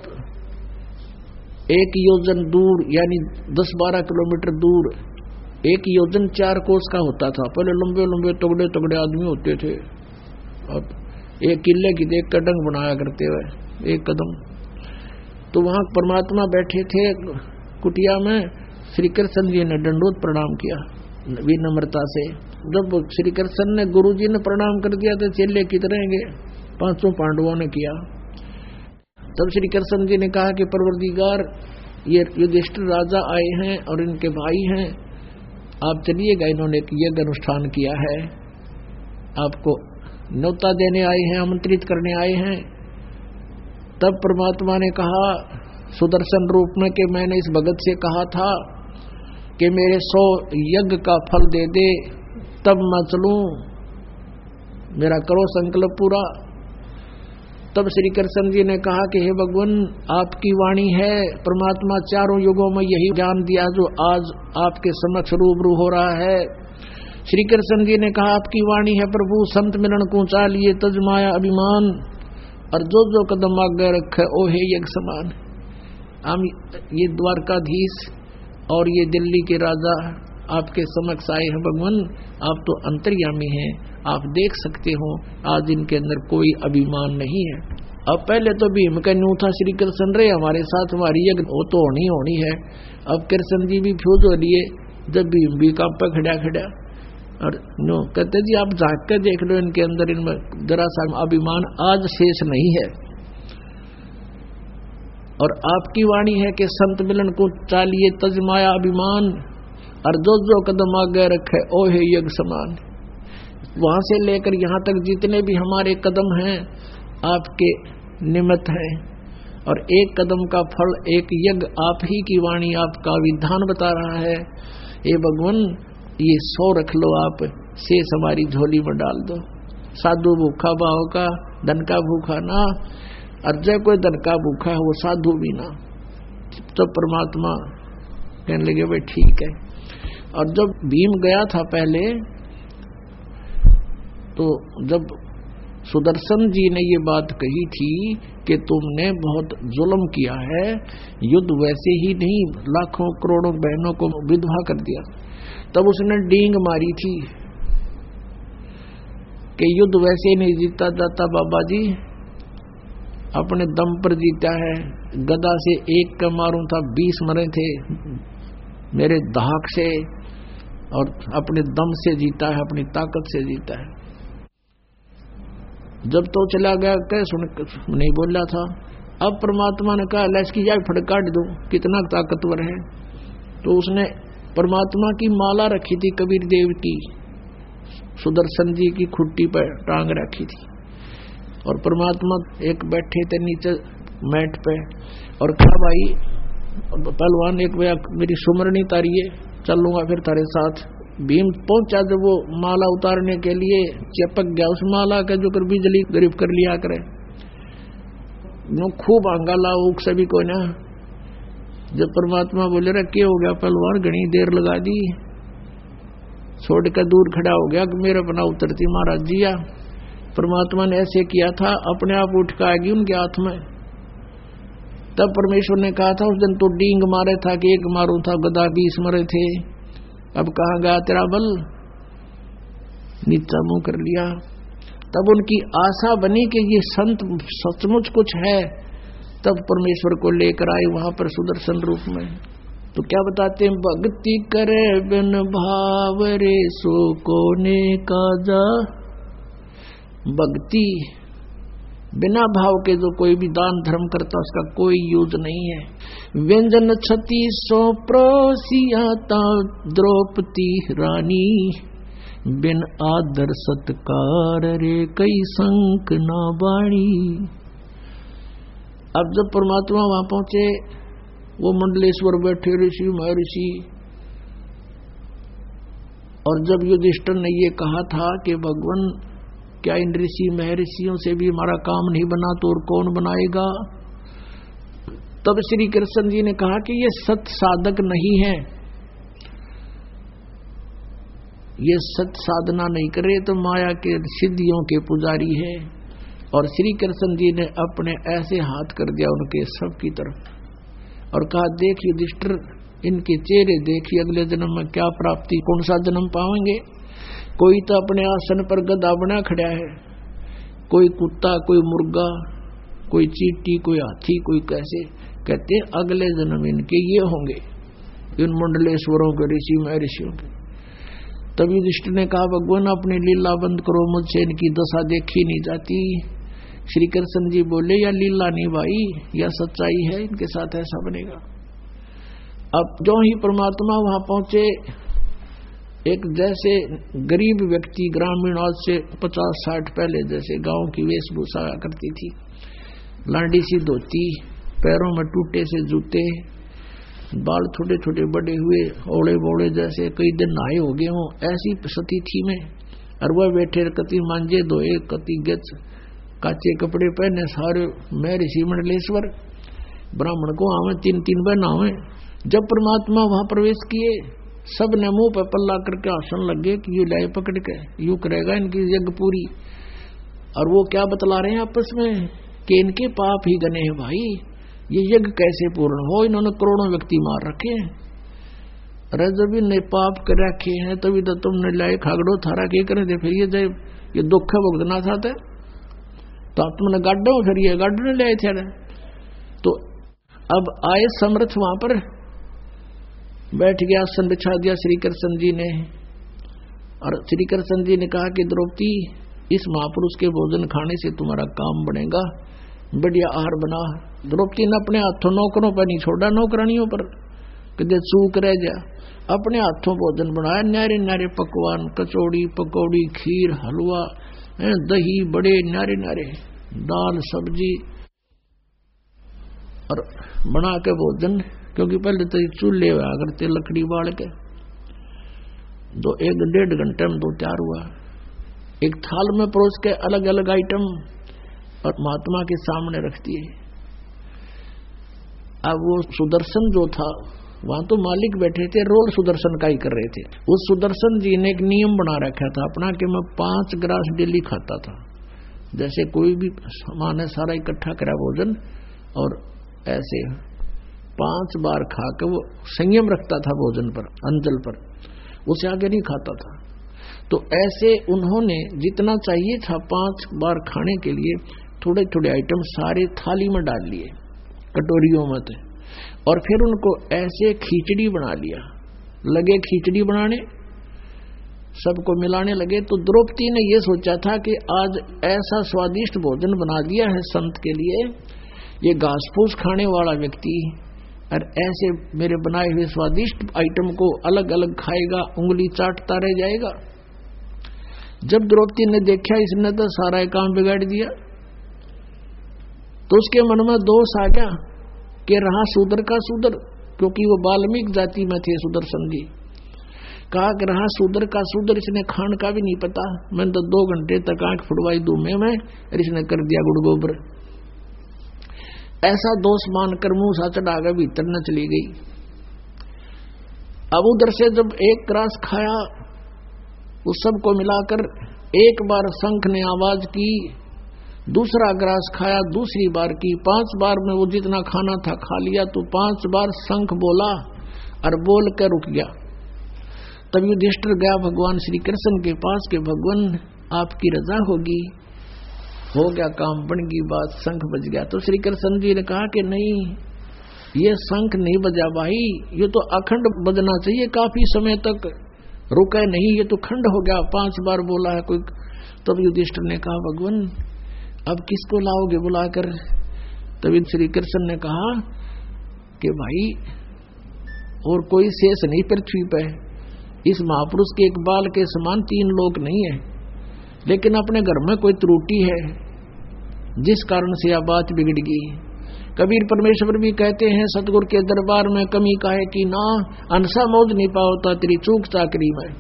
1 योजन दूर, यानी 10-12 किलोमीटर दूर। 1 योजन 4 कोस का होता था, पहले लंबे लंबे तगड़े तगड़े आदमी होते थे। अब एक किले की एक कदम बनाया करते हुए, एक कदम। तो वहां परमात्मा बैठे थे कुटिया में, श्री कृष्ण जी ने दंडोत प्रणाम किया विनम्रता से। जब श्री कृष्ण ने गुरु जी ने प्रणाम कर दिया तो चेले कितने रहेंगे, 500 पांडवों ने किया। तब श्री कृष्ण जी ने कहा कि परवरदिगार ये युधिष्ठिर राजा आए हैं और इनके भाई हैं, आप चलिएगा, इन्होंने एक यज्ञ अनुष्ठान किया है, आपको न्योता देने आए हैं, आमंत्रित करने आए हैं। तब परमात्मा ने कहा सुदर्शन रूप में कि मैंने इस भगत से कहा था कि मेरे 100 यज्ञ का फल दे दे तब मैं चलूं, मेरा करो संकल्प पूरा। तब श्री कृष्ण जी ने कहा कि हे भगवान आपकी वाणी है, परमात्मा चारों युगों में यही ज्ञान दिया जो आज आपके समक्ष रूबरू हो रहा है। श्री कृष्ण जी ने कहा आपकी वाणी है प्रभु, संत मिलन को चालिए तज माया अभिमान, और जो जो कदम आगे रखे ओ हे यज्ञ समान। हम ये द्वारकाधीश और ये दिल्ली के राजा आपके समक्ष आए हैं भगवान, आप तो अंतर्यामी हैं, आप देख सकते हो आज इनके अंदर कोई अभिमान नहीं है। अब पहले तो भीम का न्यू था श्री कृष्ण रे हमारे साथ, हमारी यज्ञ वो तो होनी है। अब कृष्ण जी भी फ्यूज हो लिए, जब भीम भी काम पर खड़ा और नो कहते जी आप जाग कर देख लो इनके अंदर, इनमें जरा सा अभिमान आज शेष नहीं है। और आपकी वाणी है कि संत मिलन को चालिए तज माया अभिमान, और जो जो कदम आगे रखे ओ हे यज्ञ समान। वहां से लेकर यहाँ तक जितने भी हमारे कदम हैं आपके निमित्त है, और एक कदम का फल एक यज्ञ आप ही की वाणी आपका विधान बता रहा है। हे भगवान, ये 100 रख लो, आप शेष हमारी झोली में डाल दो। साधु भूखा भाव का, धन का भूखा ना, और जब कोई धन का भूखा है वो साधु भी ना। तो परमात्मा कहने लगे भाई ठीक है। और जब भीम गया था पहले, तो जब सुदर्शन जी ने ये बात कही थी कि तुमने बहुत जुल्म किया है, युद्ध वैसे ही नहीं, लाखों करोड़ों बहनों को विधवा कर दिया, तब उसने डींग मारी थी कि युद्ध वैसे नहीं जीता जाता बाबा जी, अपने दम पर जीता है। गदा से एक का मारूं था 20 मरे थे मेरे दाहक से, और अपने दम से जीता है, अपनी ताकत से जीता है। जब तो चला गया कह सुन नहीं बोला था। अब परमात्मा ने कहा ला इसकी जाए फटकाट दूं, कितना ताकतवर है। तो उसने परमात्मा की माला रखी थी कबीर देव की, सुदर्शन जी की खुट्टी पर टांग रखी थी, और परमात्मा एक बैठे थे नीचे मैट पे, और कहा भाई पहलवान एक मेरी सुमरनी तारिये, चलूंगा फिर तारे साथ। भीम पहुंचा जब वो माला उतारने के लिए, चिपक गया उस माला का जो कर बिजली गरीब कर लिया करे, खूब अंगाला उक सभी को ना। जब परमात्मा बोले रहा क्या हो गया पहलवान, घनी देर लगा दी, छोड़कर दूर खड़ा हो गया कि मेरा बना उतरती महाराज जिया। परमात्मा ने ऐसे किया था, अपने आप उठ कर आएगी उनके हाथ में। तब परमेश्वर ने कहा था उस दिन तो डींग मारे था कि एक मारू था, गदा 20 मरे थे, अब कहाँ गया तेरा बल, नीचा मुंह कर लिया। तब उनकी आशा बनी कि ये संत सचमुच कुछ है, तब परमेश्वर को लेकर आए वहां पर सुदर्शन रूप में। तो क्या बताते हैं, भक्ति करे बिन भाव रे सो कोने काजा। भक्ति बिना भाव के जो कोई भी दान धर्म करता उसका कोई यूज नहीं है। व्यंजन 36 प्रोसियाता द्रौपदी रानी, बिन आदर सत्कार रे कई संक ना बाणी। अब जब परमात्मा वहां पहुंचे, वो मंडलेश्वर बैठे ऋषि महर्षि, और जब युधिष्ठिर ने ये कहा था कि भगवान क्या इन ऋषि महर्षियों से भी हमारा काम नहीं बना तो और कौन बनाएगा, तब श्री कृष्ण जी ने कहा कि ये सत साधक नहीं है, ये सत साधना नहीं करे तो माया के सिद्धियों के पुजारी है। और श्री कृष्ण जी ने अपने ऐसे हाथ कर दिया उनके सब की तरफ, और कहा देख युधिष्ठिर, इनके चेहरे देखिए, अगले जन्म में क्या प्राप्ति, कौन सा जन्म पाएंगे। कोई तो अपने आसन पर गधा बना खड़ा है, कोई कुत्ता, कोई मुर्गा, कोई चींटी, कोई हाथी, कोई कैसे। कहते अगले जन्म इनके ये होंगे, इन मंडलेश्वरों के ऋषि महर्षियों के। तब युधिष्ठिर ने कहा भगवान अपनी लीला बंद करो, मुझसे इनकी दशा देखी नहीं जाती। श्री कृष्ण जी बोले या लीला नहीं भाई, या सच्चाई है, इनके साथ ऐसा बनेगा। अब जो ही परमात्मा वहां पहुंचे, एक जैसे गरीब व्यक्ति, ग्रामीण आज से 50-60 पहले जैसे गांव की वेशभूषा करती थी, लांडी सी धोती, पैरों में टूटे से जूते, बाल छोटे छोटे बड़े हुए, ओले बोले जैसे कई दिन नहाए हो गए हों, ऐसी सती थी में। और वह बैठे कति मांझे धोए, कति गच काचे कपड़े पहने, सारे मैं ऋषि मंडलेश्वर, ब्राह्मण को आवे 3-3 बहन आवे। जब परमात्मा वहां प्रवेश किए, सब ने मुंह पर पल्ला करके आसन लगे कि ये लाए पकड़ के यूं करेगा इनकी यज्ञ पूरी। और वो क्या बतला रहे हैं आपस में कि इनके पाप ही गने हैं भाई, ये यज्ञ कैसे पूर्ण हो, इन्होंने करोड़ों व्यक्ति मार रखे हैं। अरे जब इन्हें पाप कर रखे हैं तभी तो तुमने लाए खागड़ो थारा के करे थे, फिर ये दुख भुगतना चाहते तो आप तुमने गाड्डो, फिर ये गाड्डो ले आए थे। तो अब आए समर्थ वहां पर बैठ गया, आसन बिछा दिया श्री कृष्ण जी ने। और श्री कृष्ण जी ने कहा कि द्रौपदी, इस महापुरुष के भोजन खाने से तुम्हारा काम बनेगा, बढ़िया आहार बना। द्रौपदी ने अपने हाथों नौकरों पर नहीं छोड़ा, नौकरानियों पर कदे चूक रह जा। अपने हाथों भोजन बनाया, न्यारे न्यारे पकवान, कचौड़ी पकौड़ी खीर हलवा दही बड़े न्यारे न्यारे दाल सब्जी और बना के भोजन। क्योंकि पहले तो चूल्हे हुआ करते लकड़ी बाल के, 1-1.5 घंटे में दो तैयार हुआ। एक थाल में परोस के अलग अलग आइटम और महात्मा के सामने रख दिए। अब वो सुदर्शन जो था वहां तो मालिक बैठे थे, रोल सुदर्शन का ही कर रहे थे। उस सुदर्शन जी ने एक नियम बना रखा था अपना कि मैं 5 ग्रास डेली खाता था। जैसे कोई भी सामान है सारा इकट्ठा करा भोजन और ऐसे 5 बार खा के वो संयम रखता था भोजन पर, अंजल पर, उसे आगे नहीं खाता था। तो ऐसे उन्होंने जितना चाहिए था 5 बार खाने के लिए थोड़े थोड़े आइटम सारे थाली में डाल लिए, कटोरियों में थे, और फिर उनको ऐसे खिचड़ी बना लिया। लगे खिचड़ी बनाने, सबको मिलाने लगे। तो द्रौपदी ने यह सोचा था कि आज ऐसा स्वादिष्ट भोजन बना दिया है संत के लिए, ये घास फूस खाने वाला व्यक्ति और ऐसे मेरे बनाए हुए स्वादिष्ट आइटम को अलग अलग खाएगा, उंगली चाटता रह जाएगा। जब द्रौपदी ने देखा इसने तो सारा काम बिगाड़ दिया, तो उसके मन में दोष आ गया कि रहा शूद्र का शूद्र, क्योंकि वो वाल्मीकि जाति में थे सुदर्शन जी। कहा कि रहा शूद्र का शूद्र, इसने खान का भी नहीं पता। मैंने तो 2 घंटे तक आंख फुड़वाई दूमे में और इसने कर दिया गुड़ गोबर। ऐसा दोष मानकर मुंह सा चढ़ाकर भीतर न चली गई। अब उधर से जब 1 ग्रास खाया, उस सबको मिलाकर एक बार शंख ने आवाज की, दूसरा ग्रास खाया, दूसरी बार की, 5 बार में वो जितना खाना था खा लिया। तो 5 बार शंख बोला और बोल कर रुक गया। तब युधिष्ठिर गया भगवान श्री कृष्ण के पास के भगवान आपकी रजा होगी। हो गया काम, बन गई बात, शंख बज गया। तो श्री कृष्ण जी ने कहा कि नहीं, ये शंख नहीं बजा भाई, ये तो अखंड बजना चाहिए, काफी समय तक रुका नहीं, ये तो खंड हो गया, 5 बार बोला है कोई। तब युधिष्ठिर ने कहा भगवान अब किसको लाओगे बुलाकर? तभी श्री कृष्ण ने कहा कि भाई और कोई शेष नहीं पृथ्वी पे, इस महापुरुष के एक बाल के समान 3 लोक नहीं है, लेकिन अपने घर में कोई त्रुटि है जिस कारण से यह बात बिगड़ गई। कबीर परमेश्वर भी कहते हैं सतगुरु के दरबार में कमी काहे की ना, अनसा मौज नहीं पाओता तेरी चूक चाकरी में।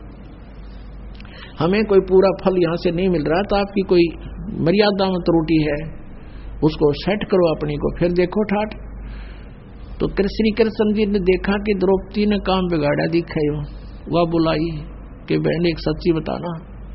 हमें कोई पूरा फल यहाँ से नहीं मिल रहा, तो आपकी कोई मर्यादा में त्रुटि है, उसको सेट करो अपनी को, फिर देखो ठाट। तो श्री कृष्ण जी ने देखा कि द्रौपदी ने काम बिगाड़ा दिखाई, वह बुलाई कि बहन एक सच्ची बताना,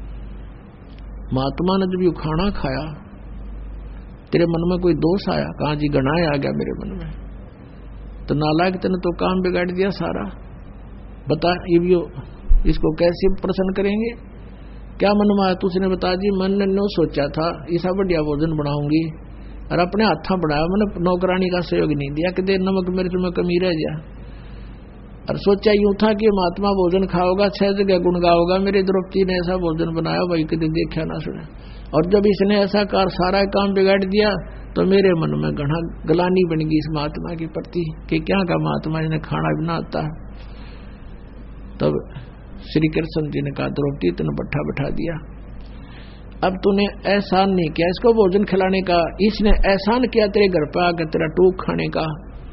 महात्मा ने जब यू खाना खाया तेरे मन में कोई दोष आया? कहा जी गणाए आ गया मेरे मन में। तो नालायक तेने तो काम बिगाड़ दिया सारा, बता ये इसको कैसे प्रसन्न करेंगे? क्या मन में आया? तुझने बता जी मन ने नो सोचा था ऐसा बढ़िया भोजन बनाऊंगी और अपने हाथा बढ़ाया, मैंने नौकरानी का सहयोग नहीं दिया कि दे नमक मिर्च में कमी रह जा। और सोचा यूं था कि महात्मा भोजन खाओगा, 6 जगह गुण गाओगा, मेरी द्रौपदी ने ऐसा भोजन बनाया भाई कभी देखा ना सुना। और जब इसने ऐसा कार सारा काम बिगाड़ दिया तो मेरे मन में घना गलानी बन गई इस महात्मा के प्रति कि क्या का महात्मा ने खाना भी ना आता। तब श्री कृष्ण जी ने कहा द्रौपदी तूने बट्ठा बैठा दिया, अब तूने एहसान नहीं किया इसको भोजन खिलाने का, इसने एहसान किया तेरे घर पर आकर तेरा टूक खाने का,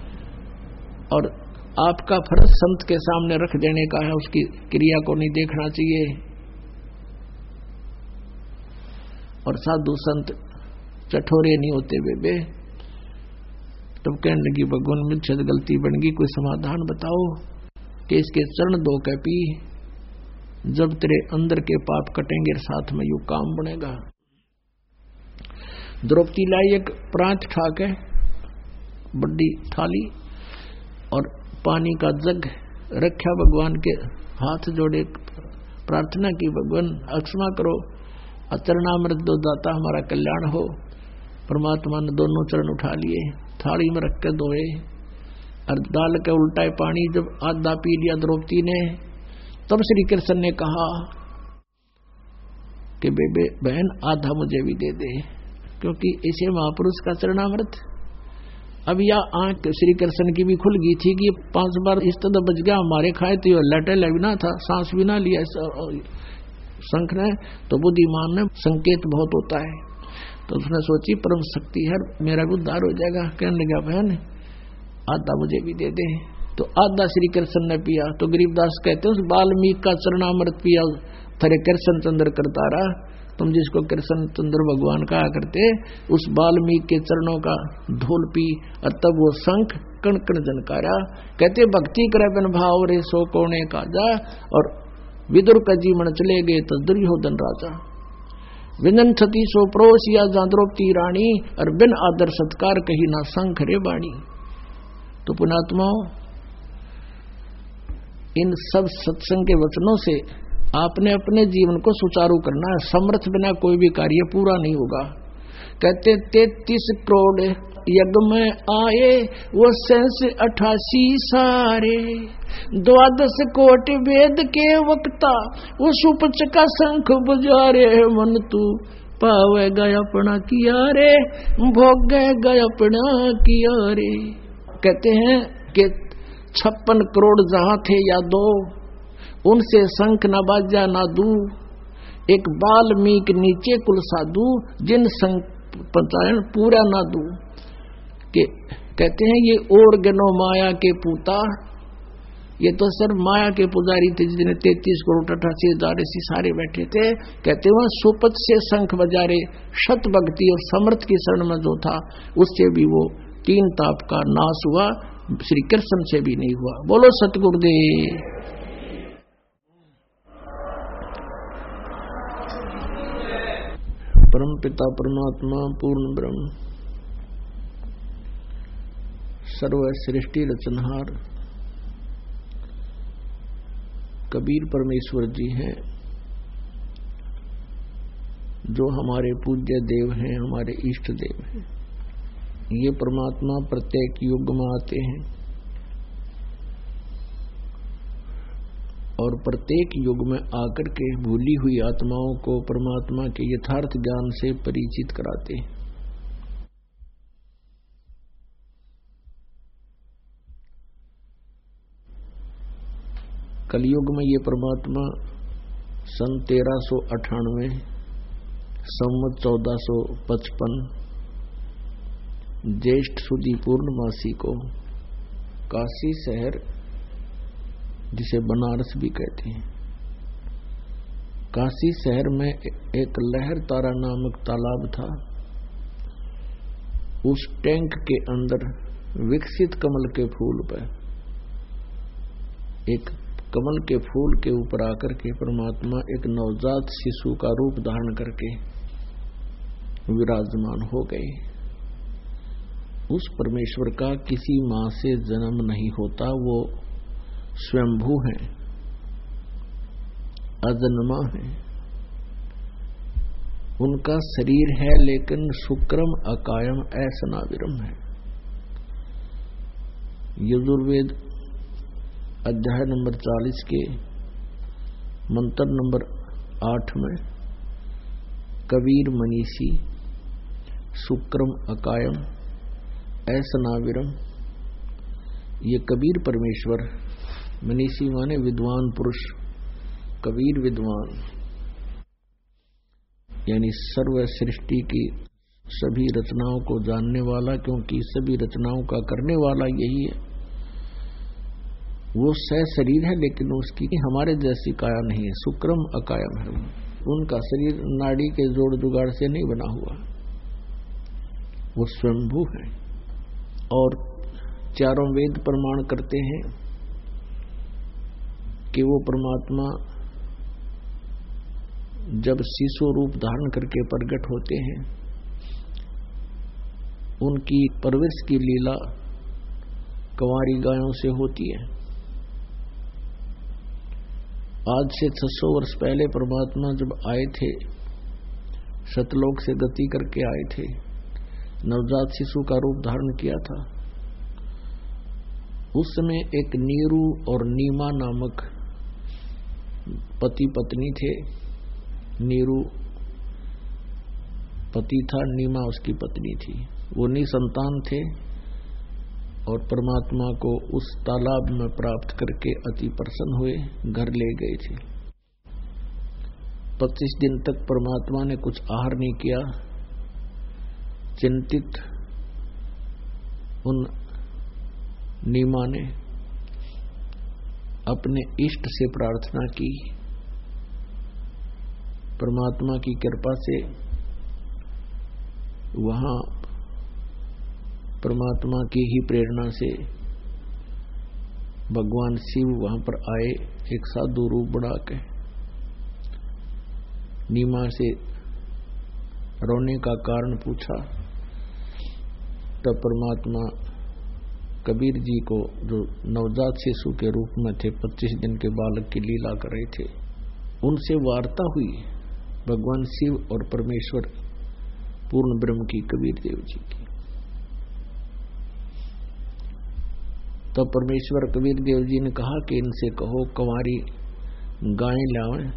और आपका फर्ज संत के सामने रख देने का है, उसकी क्रिया को नहीं देखना चाहिए। और साधु संत चठोरे नहीं होते बेबे। तब कहने लगी भगवान मुझसे गलती बन गई, कोई समाधान बताओ कि इसके चरण धो के पी, जब तेरे अंदर के पाप कटेंगे साथ में यू काम बनेगा। द्रौपदी लाई एक प्रांत ठाक है, बड़ी थाली और पानी का जग रखा, भगवान के हाथ जोड़े प्रार्थना की भगवान अक्षमा करो, अचरणामृत दो दाता हमारा कल्याण हो। परमात्मा ने दोनों चरण उठा लिए, थाली में रख के धोए और डाल के उल्टा पानी जब आधा पी लिया द्रौपदी ने, तब श्री कृष्ण ने कहा कि बेबे बहन आधा मुझे भी दे दे, क्योंकि इसे महापुरुष का चरणामृत अब यह आंख श्री कृष्ण की भी खुल गई थी कि 5 बार इस तरह बच गया, हमारे खाए तो ये लटे लविना था, सांस भी ना लिया शंख ने। तो बुद्धिमान में संकेत बहुत होता है, तो उसने सोची परम शक्ति है, मेरा भी उद्धार हो जाएगा। कहने लगा बहन आधा मुझे भी दे दे। तो आधा श्री कृष्ण ने पिया। तो गरीबदास कहते उस वाल्मीकि का चरणामृत पिया थरे कृष्ण चंद्र करता रहा। तुम जिसको कृष्ण चंद्र भगवान कहा करते, उस वाल्मीकि के चरणों का धूल पी और तब वो शंख कण कण जनकारा। कहते भक्ति करे बिन भाव रे सो कोने काजा, और विदुर का जीवन चले गए तो दुर्योधन राजा। विनन छती सो प्रोसिया जा द्रौपदी रानी, और बिन आदर सत्कार कही ना शंख रे बाणी। तो पुणात्माओं, इन सब सत्संग के वचनों से आपने अपने जीवन को सुचारू करना है। समर्थ बिना कोई भी कार्य पूरा नहीं होगा। कहते 33 करोड़ यज्ञ में आए वो 88 सारे, 12 कोटि वेद के वक्ता वो सुपच का शंख बजारे। मन तू पावे गया अपना किया रे, भोग गया अपना किया रे। कहते हैं कि 56 करोड़ जहां थे या दो, उनसे शंख न बाजा ना दू। एक वाल्मीकि नीचे कुल साधु, जिन शंख पंचायन पूरा ना दू। के कहते हैं ये और गनो माया के पूता, ये तो सर माया के पुजारी थे जिन्हें 33 करोड़ 88 हजार ऐसी सारे बैठे थे। कहते वहां सुपथ से शंख बजारे, शत भक्ति और समर्थ की शरण में जो था उससे भी वो 3 ताप का नाश हुआ, श्री कृष्ण से भी नहीं हुआ। बोलो सतगुरुदेव। परम पिता परमात्मा पूर्ण ब्रह्म सर्व सृष्टि रचनहार कबीर परमेश्वर जी हैं, जो हमारे पूज्य देव हैं, हमारे इष्ट देव हैं। ये परमात्मा प्रत्येक युग में आते हैं और प्रत्येक युग में आकर के भूली हुई आत्माओं को परमात्मा के यथार्थ ज्ञान से परिचित कराते हैं। कलयुग में ये परमात्मा सन 1398 संवत 1455 ज्येष्ठ सुदी पूर्णमासी को काशी शहर, जिसे बनारस भी कहते हैं, काशी शहर में एक लहर तारा नामक तालाब था। उस टैंक के अंदर विकसित कमल के फूल पर, एक कमल के फूल के ऊपर आकर के परमात्मा एक नवजात शिशु का रूप धारण करके विराजमान हो गए। उस परमेश्वर का किसी मां से जन्म नहीं होता, वो स्वयंभू है, अजन्मा है। उनका शरीर है लेकिन शुक्रम अकायम असनाविरम है। यजुर्वेद अध्याय नंबर 40 के मंत्र नंबर 8 में कबीर मनीषी शुक्रम अकायम असनाविरम, ये कबीर परमेश्वर, मनीषी माने विद्वान पुरुष, कबीर विद्वान, यानी सर्व सृष्टि की सभी रचनाओं को जानने वाला, क्योंकि सभी रचनाओं का करने वाला यही है। वो शरीर है लेकिन उसकी हमारे जैसी काया नहीं है, शुक्रम अकायम है। उनका शरीर नाड़ी के जोड़ जुगाड़ से नहीं बना हुआ, वो स्वयंभू है। और चारों वेद प्रमाण करते हैं कि वो परमात्मा जब शिशु रूप धारण करके प्रकट होते हैं, उनकी परवरिश की लीला कंवारी गायों से होती है। आज से 600 वर्ष पहले परमात्मा जब आए थे, सतलोक से गति करके आए थे, नवजात शिशु का रूप धारण किया था। उस समय एक नीरू और नीमा नामक पति पत्नी थे। नीरू पति था, नीमा उसकी पत्नी थी। वो निसंतान थे और परमात्मा को उस तालाब में प्राप्त करके अति प्रसन्न हुए, घर ले गए थे। 25 दिन तक परमात्मा ने कुछ आहार नहीं किया। चिंतित उन नीमा ने अपने इष्ट से प्रार्थना की। परमात्मा की कृपा से वहां परमात्मा की ही प्रेरणा से भगवान शिव वहां पर आए, एक साधु रूप बढ़ा के। नीमा से रोने का कारण पूछा, तब परमात्मा कबीर जी को, जो नवजात शिशु के रूप में थे, 25 दिन के बालक की लीला कर रहे थे, उनसे वार्ता हुई भगवान शिव और परमेश्वर पूर्ण ब्रह्म की, कबीर देव जी की। तब परमेश्वर कबीर देव जी ने कहा कि इनसे कहो कंवारी गाय लावें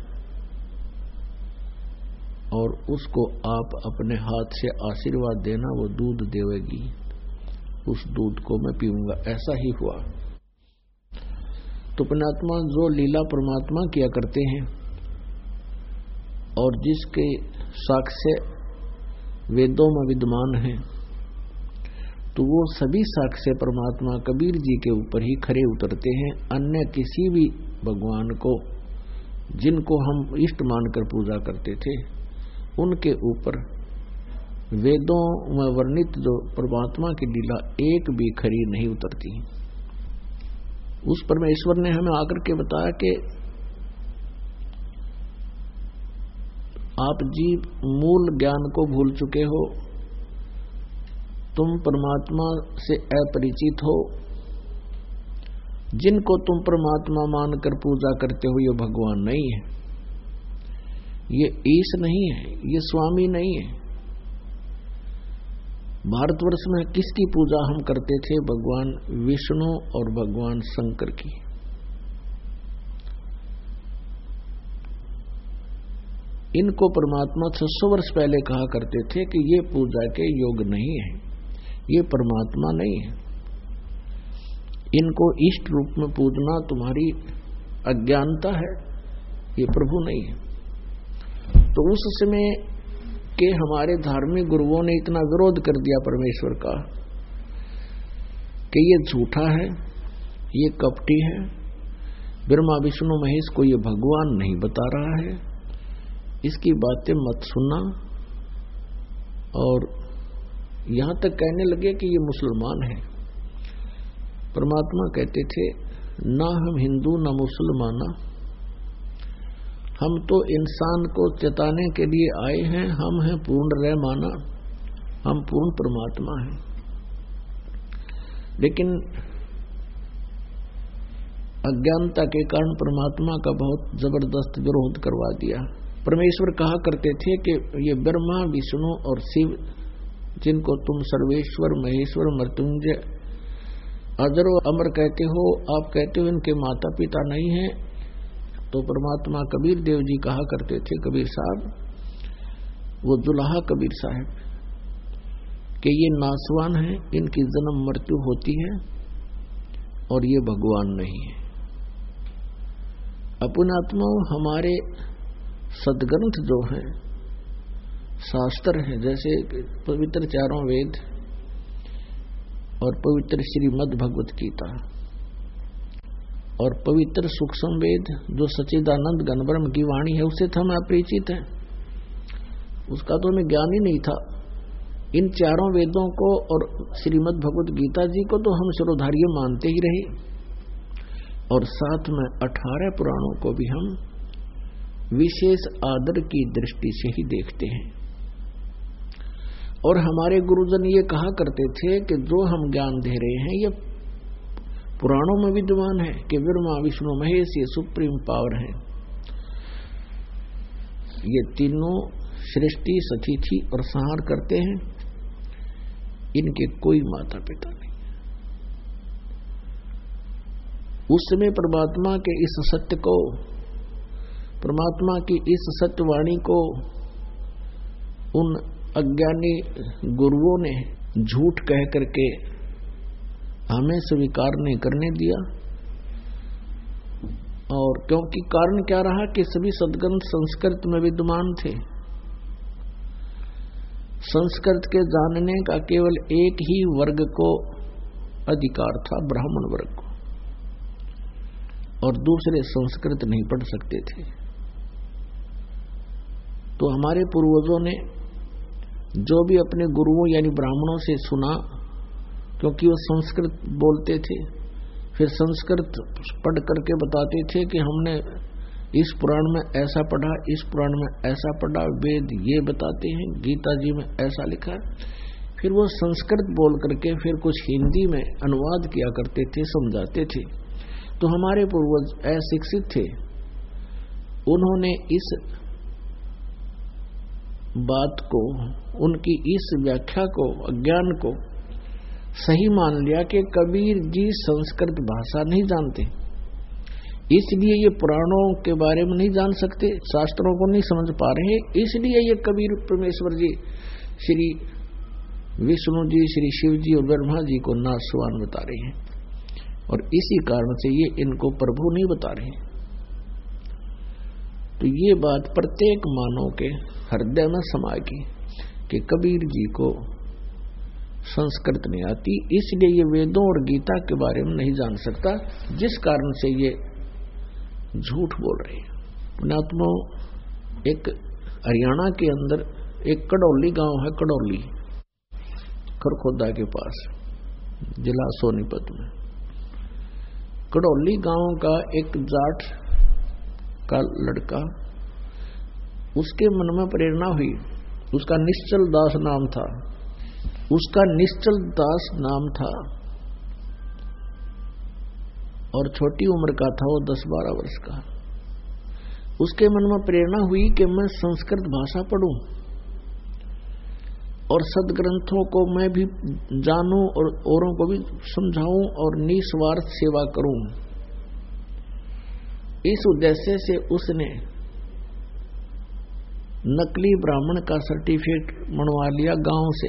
और उसको आप अपने हाथ से आशीर्वाद देना, वो दूध देवेगी, उस दूध को मैं पीऊंगा। ऐसा ही हुआ। तो पुण्यात्मा जो लीला परमात्मा किया करते हैं और जिसके साक्ष्य वेदों में विद्यमान हैं, तो वो सभी साक्ष्य परमात्मा कबीर जी के ऊपर ही खरे उतरते हैं। अन्य किसी भी भगवान को जिनको हम इष्ट मानकर पूजा करते थे, उनके ऊपर वेदों में वर्णित जो परमात्मा की लीला एक भी खरी नहीं उतरती। उस परमेश्वर ने हमें आकर के बताया कि आप जीव मूल ज्ञान को भूल चुके हो, तुम परमात्मा से अपरिचित हो। जिनको तुम परमात्मा मानकर पूजा करते हो, ये भगवान नहीं है, ये ईश नहीं है, ये स्वामी नहीं है। भारतवर्ष में किसकी पूजा हम करते थे? भगवान विष्णु और भगवान शंकर की। इनको परमात्मा 600 वर्ष पहले कहा करते थे कि ये पूजा के योग नहीं है, ये परमात्मा नहीं है, इनको इष्ट रूप में पूजना तुम्हारी अज्ञानता है, ये प्रभु नहीं है। तो उस समय के हमारे धार्मिक गुरुओं ने इतना विरोध कर दिया परमेश्वर का कि ये झूठा है, ये कपटी है, ब्रह्मा विष्णु महेश को ये भगवान नहीं बता रहा है, इसकी बातें मत सुनना। और यहां तक कहने लगे कि ये मुसलमान है। परमात्मा कहते थे, ना हम हिंदू ना मुसलमाना, हम तो इंसान को चेताने के लिए आए हैं, हम हैं पूर्ण रहमाना, हम पूर्ण परमात्मा हैं। लेकिन अज्ञानता के कारण परमात्मा का बहुत जबरदस्त विरोध करवा दिया। परमेश्वर कहा करते थे कि ये ब्रह्मा विष्णु और शिव, जिनको तुम सर्वेश्वर महेश्वर मृत्युंजय अजर अमर कहते हो, आप कहते हो इनके माता पिता नहीं हैं। तो परमात्मा कबीर देव जी कहा करते थे, कबीर साहब, वो दुल्हा कबीर साहब, कि ये नासवान हैं, इनकी जन्म मृत्यु होती है और ये भगवान नहीं है। अपनात्मा हमारे सदग्रंथ जो हैं, शास्त्र हैं, जैसे पवित्र चारों वेद और पवित्र श्रीमद् भगवत गीता और पवित्र सूक्ष्म वेद जो सच्चिदानंद घन ब्रह्म की वाणी है, उससे तो हम अपरिचित हैं, उसका तो हमें ज्ञान ही नहीं था। इन चारों वेदों को और श्रीमद् भगवत गीता जी को तो हम शिरोधार्य मानते ही रहे, और साथ में 18 पुराणों को भी हम विशेष आदर की दृष्टि से ही देखते हैं। और हमारे गुरुजन ये कहा करते थे कि जो हम ज्ञान दे रहे हैं ये पुराणों में विद्यमान है कि ब्रह्मा विष्णु महेश ये सुप्रीम पावर है, ये तीनों सृष्टि सतिथि और संहार करते हैं, इनके कोई माता पिता नहीं। उस समय परमात्मा के इस सत्य को, परमात्मा की इस सत्यवाणी को उन अज्ञानी गुरुओं ने झूठ कह करके हमें स्वीकार नहीं करने दिया। और क्योंकि कारण क्या रहा कि सभी सद्ग्रंथ संस्कृत में विद्यमान थे। संस्कृत के जानने का केवल एक ही वर्ग को अधिकार था, ब्राह्मण वर्ग को, और दूसरे संस्कृत नहीं पढ़ सकते थे। तो हमारे पूर्वजों ने जो भी अपने गुरुओं यानी ब्राह्मणों से सुना, क्योंकि वो संस्कृत बोलते थे, फिर संस्कृत पढ़ करके बताते थे कि हमने इस पुराण में ऐसा पढ़ा, इस पुराण में ऐसा पढ़ा, वेद ये बताते हैं, गीता जी में ऐसा लिखा है। फिर वो संस्कृत बोल करके फिर कुछ हिंदी में अनुवाद किया करते थे, समझाते थे। तो हमारे पूर्वज अशिक्षित थे, उन्होंने इस बात को, उनकी इस व्याख्या को, अज्ञान को सही मान लिया कि कबीर जी संस्कृत भाषा नहीं जानते, इसलिए ये पुराणों के बारे में नहीं जान सकते, शास्त्रों को नहीं समझ पा रहे, इसलिए ये कबीर परमेश्वर जी, श्री विष्णु जी, श्री शिव जी और ब्रह्मा जी को नासवान बता रहे हैं, और इसी कारण से ये इनको प्रभु नहीं बता रहे। तो ये बात प्रत्येक मानव के हृदय में समा गई कि कबीर जी को संस्कृत नहीं आती, इसलिए ये वेदों और गीता के बारे में नहीं जान सकता, जिस कारण से ये झूठ बोल रहे हैं। पुण्यात्मा, एक हरियाणा के अंदर एक कड़ौली गांव है, कड़ौली खरखोदा के पास, जिला सोनीपत में। कड़ौली गांव का एक जाट का लड़का, उसके मन में प्रेरणा हुई, उसका निश्चल दास नाम था, उसका निश्चल दास नाम था, और छोटी उम्र का था वो, 10-12 वर्ष का। उसके मन में प्रेरणा हुई कि मैं संस्कृत भाषा पढ़ूं और सद्ग्रंथों को मैं भी जानूं और औरों को भी समझाऊं और निस्वार्थ सेवा करूं। इस उद्देश्य से उसने नकली ब्राह्मण का सर्टिफिकेट बनवा लिया गांव से।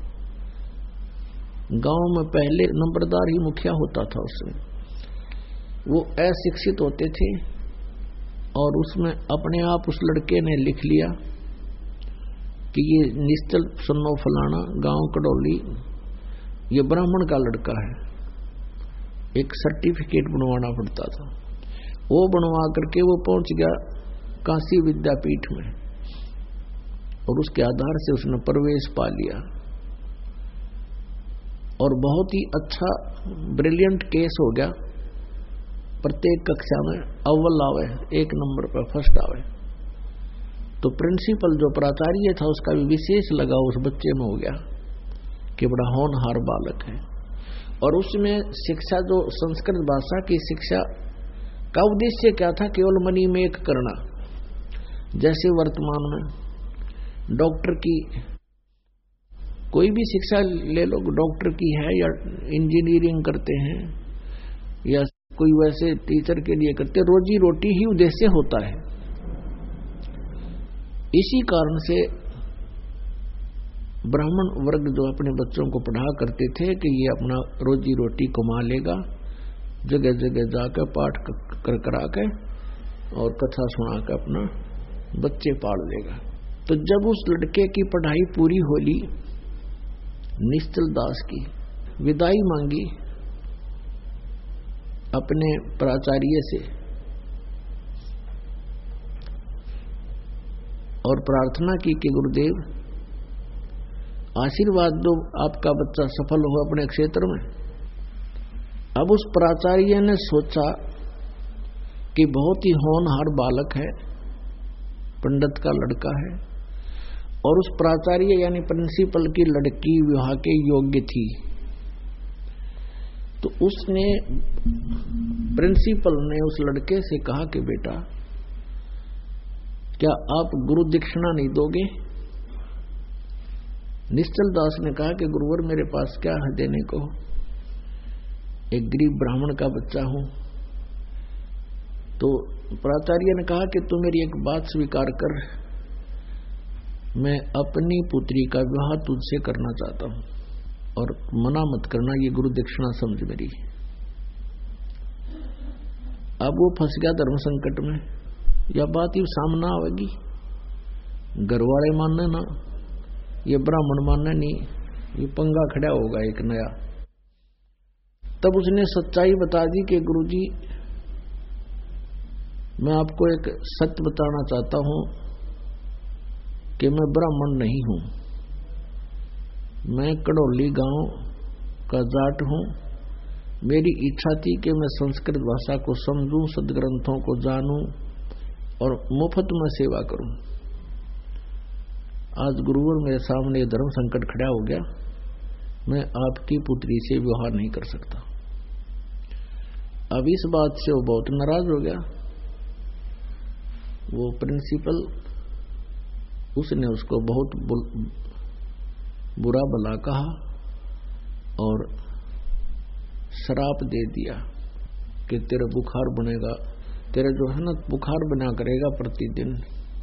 गांव में पहले नंबरदार ही मुखिया होता था उसमें, वो अशिक्षित होते थे, और उसमें अपने आप उस लड़के ने लिख लिया कि ये निश्चल सन्नो फलाना गांव कड़ौली, ये ब्राह्मण का लड़का है। एक सर्टिफिकेट बनवाना पड़ता था, वो बनवा करके वो पहुंच गया काशी विद्यापीठ में, और उसके आधार से उसने प्रवेश पा लिया, और बहुत ही अच्छा ब्रिलियंट केस हो गया। प्रत्येक कक्षा में अव्वल आवे, 1 नंबर पर फर्स्ट आवे। तो प्रिंसिपल जो प्राचार्य था उसका भी विशेष लगाव उस बच्चे में हो गया कि बड़ा होनहार बालक है। और उसमें शिक्षा, जो संस्कृत भाषा की शिक्षा का उद्देश्य क्या था, केवल मणिमेख करना। जैसे वर्तमान में डॉक्टर की कोई भी शिक्षा ले लो, डॉक्टर की है या इंजीनियरिंग करते हैं या कोई वैसे टीचर के लिए करते, रोजी रोटी ही उद्देश्य होता है। इसी कारण से ब्राह्मण वर्ग जो अपने बच्चों को पढ़ा करते थे कि ये अपना रोजी रोटी कमा लेगा, जगह जगह जाकर पाठ करा के और कथा सुना कर अपना बच्चे पाल लेगा। तो जब उस लड़के की पढ़ाई पूरी होली, निश्चल दास की विदाई मांगी अपने प्राचार्य से, और प्रार्थना की कि गुरुदेव आशीर्वाद दो, आपका बच्चा सफल हो अपने क्षेत्र में। अब उस प्राचार्य ने सोचा कि बहुत ही होनहार बालक है, पंडित का लड़का है, और उस प्राचार्य यानी प्रिंसिपल की लड़की विवाह के योग्य थी। तो उसने, प्रिंसिपल ने उस लड़के से कहा कि बेटा क्या आप गुरु दीक्षिणा नहीं दोगे? निश्चल दास ने कहा कि गुरुवर मेरे पास क्या है देने को, एक गरीब ब्राह्मण का बच्चा हूं। तो प्राचार्य ने कहा कि तू मेरी एक बात स्वीकार कर, मैं अपनी पुत्री का विवाह तुझसे करना चाहता हूं और मना मत करना, ये गुरु दक्षिणा समझ मेरी। अब वो फंस गया धर्म संकट में, या बात ही सामना आवेगी, घर वाले मानने ना, ये ब्राह्मण मानने नहीं, ये पंगा खड़ा होगा एक नया। तब उसने सच्चाई बता दी कि गुरुजी मैं आपको एक सत्य बताना चाहता हूं कि मैं ब्राह्मण नहीं हूं, मैं कड़ौली गांव का जाट हूं। मेरी इच्छा थी कि मैं संस्कृत भाषा को समझूं, सदग्रंथों को जानूं और मुफ्त में सेवा करूं। आज गुरुवर मेरे सामने धर्म संकट खड़ा हो गया, मैं आपकी पुत्री से व्यवहार नहीं कर सकता। अब इस बात से वो बहुत नाराज हो गया। वो प्रिंसिपल, उसने उसको बहुत बुरा भला कहा और श्राप दे दिया कि तेरा बुखार बनेगा, तेरा जो है ना बुखार बना करेगा प्रतिदिन।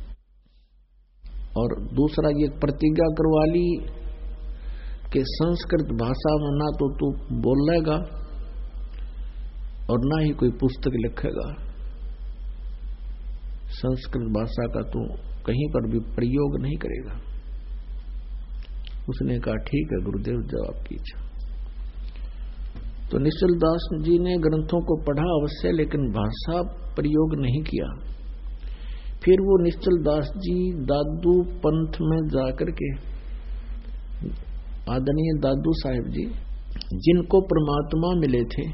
और दूसरा ये प्रतिज्ञा करवा ली कि संस्कृत भाषा में ना तो तू बोलेगा और ना ही कोई पुस्तक लिखेगा, संस्कृत भाषा का तू कहीं पर भी प्रयोग नहीं करेगा। उसने कहा ठीक है गुरुदेव, जवाब कीजिए। तो निश्चल दास जी ने ग्रंथों को पढ़ा अवश्य, लेकिन भाषा प्रयोग नहीं किया। फिर वो निश्चल दास जी दादू पंथ में जाकर के, आदरणीय दादू साहिब जी जिनको परमात्मा मिले थे,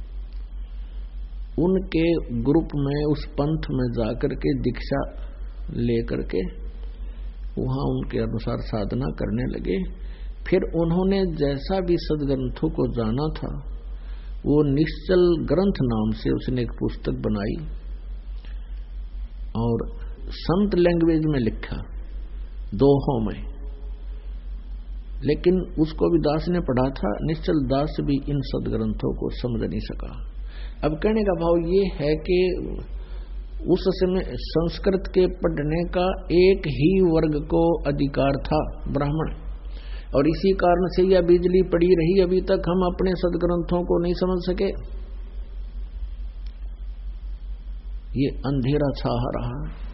उनके ग्रुप में उस पंथ में जाकर के दीक्षा लेकर के वहां उनके अनुसार साधना करने लगे। फिर उन्होंने जैसा भी सदग्रंथों को जाना था, वो निश्चल ग्रंथ नाम से उसने एक पुस्तक बनाई और संत लैंग्वेज में लिखा, दोहों में। लेकिन उसको भी दास ने पढ़ा था। निश्चल दास भी इन सदग्रंथों को समझ नहीं सका। अब कहने का भाव ये है कि उस समय संस्कृत के पढ़ने का एक ही वर्ग को अधिकार था, ब्राह्मण, और इसी कारण से यह बिजली पड़ी रही। अभी तक हम अपने सदग्रंथों को नहीं समझ सके, ये अंधेरा छा रहा।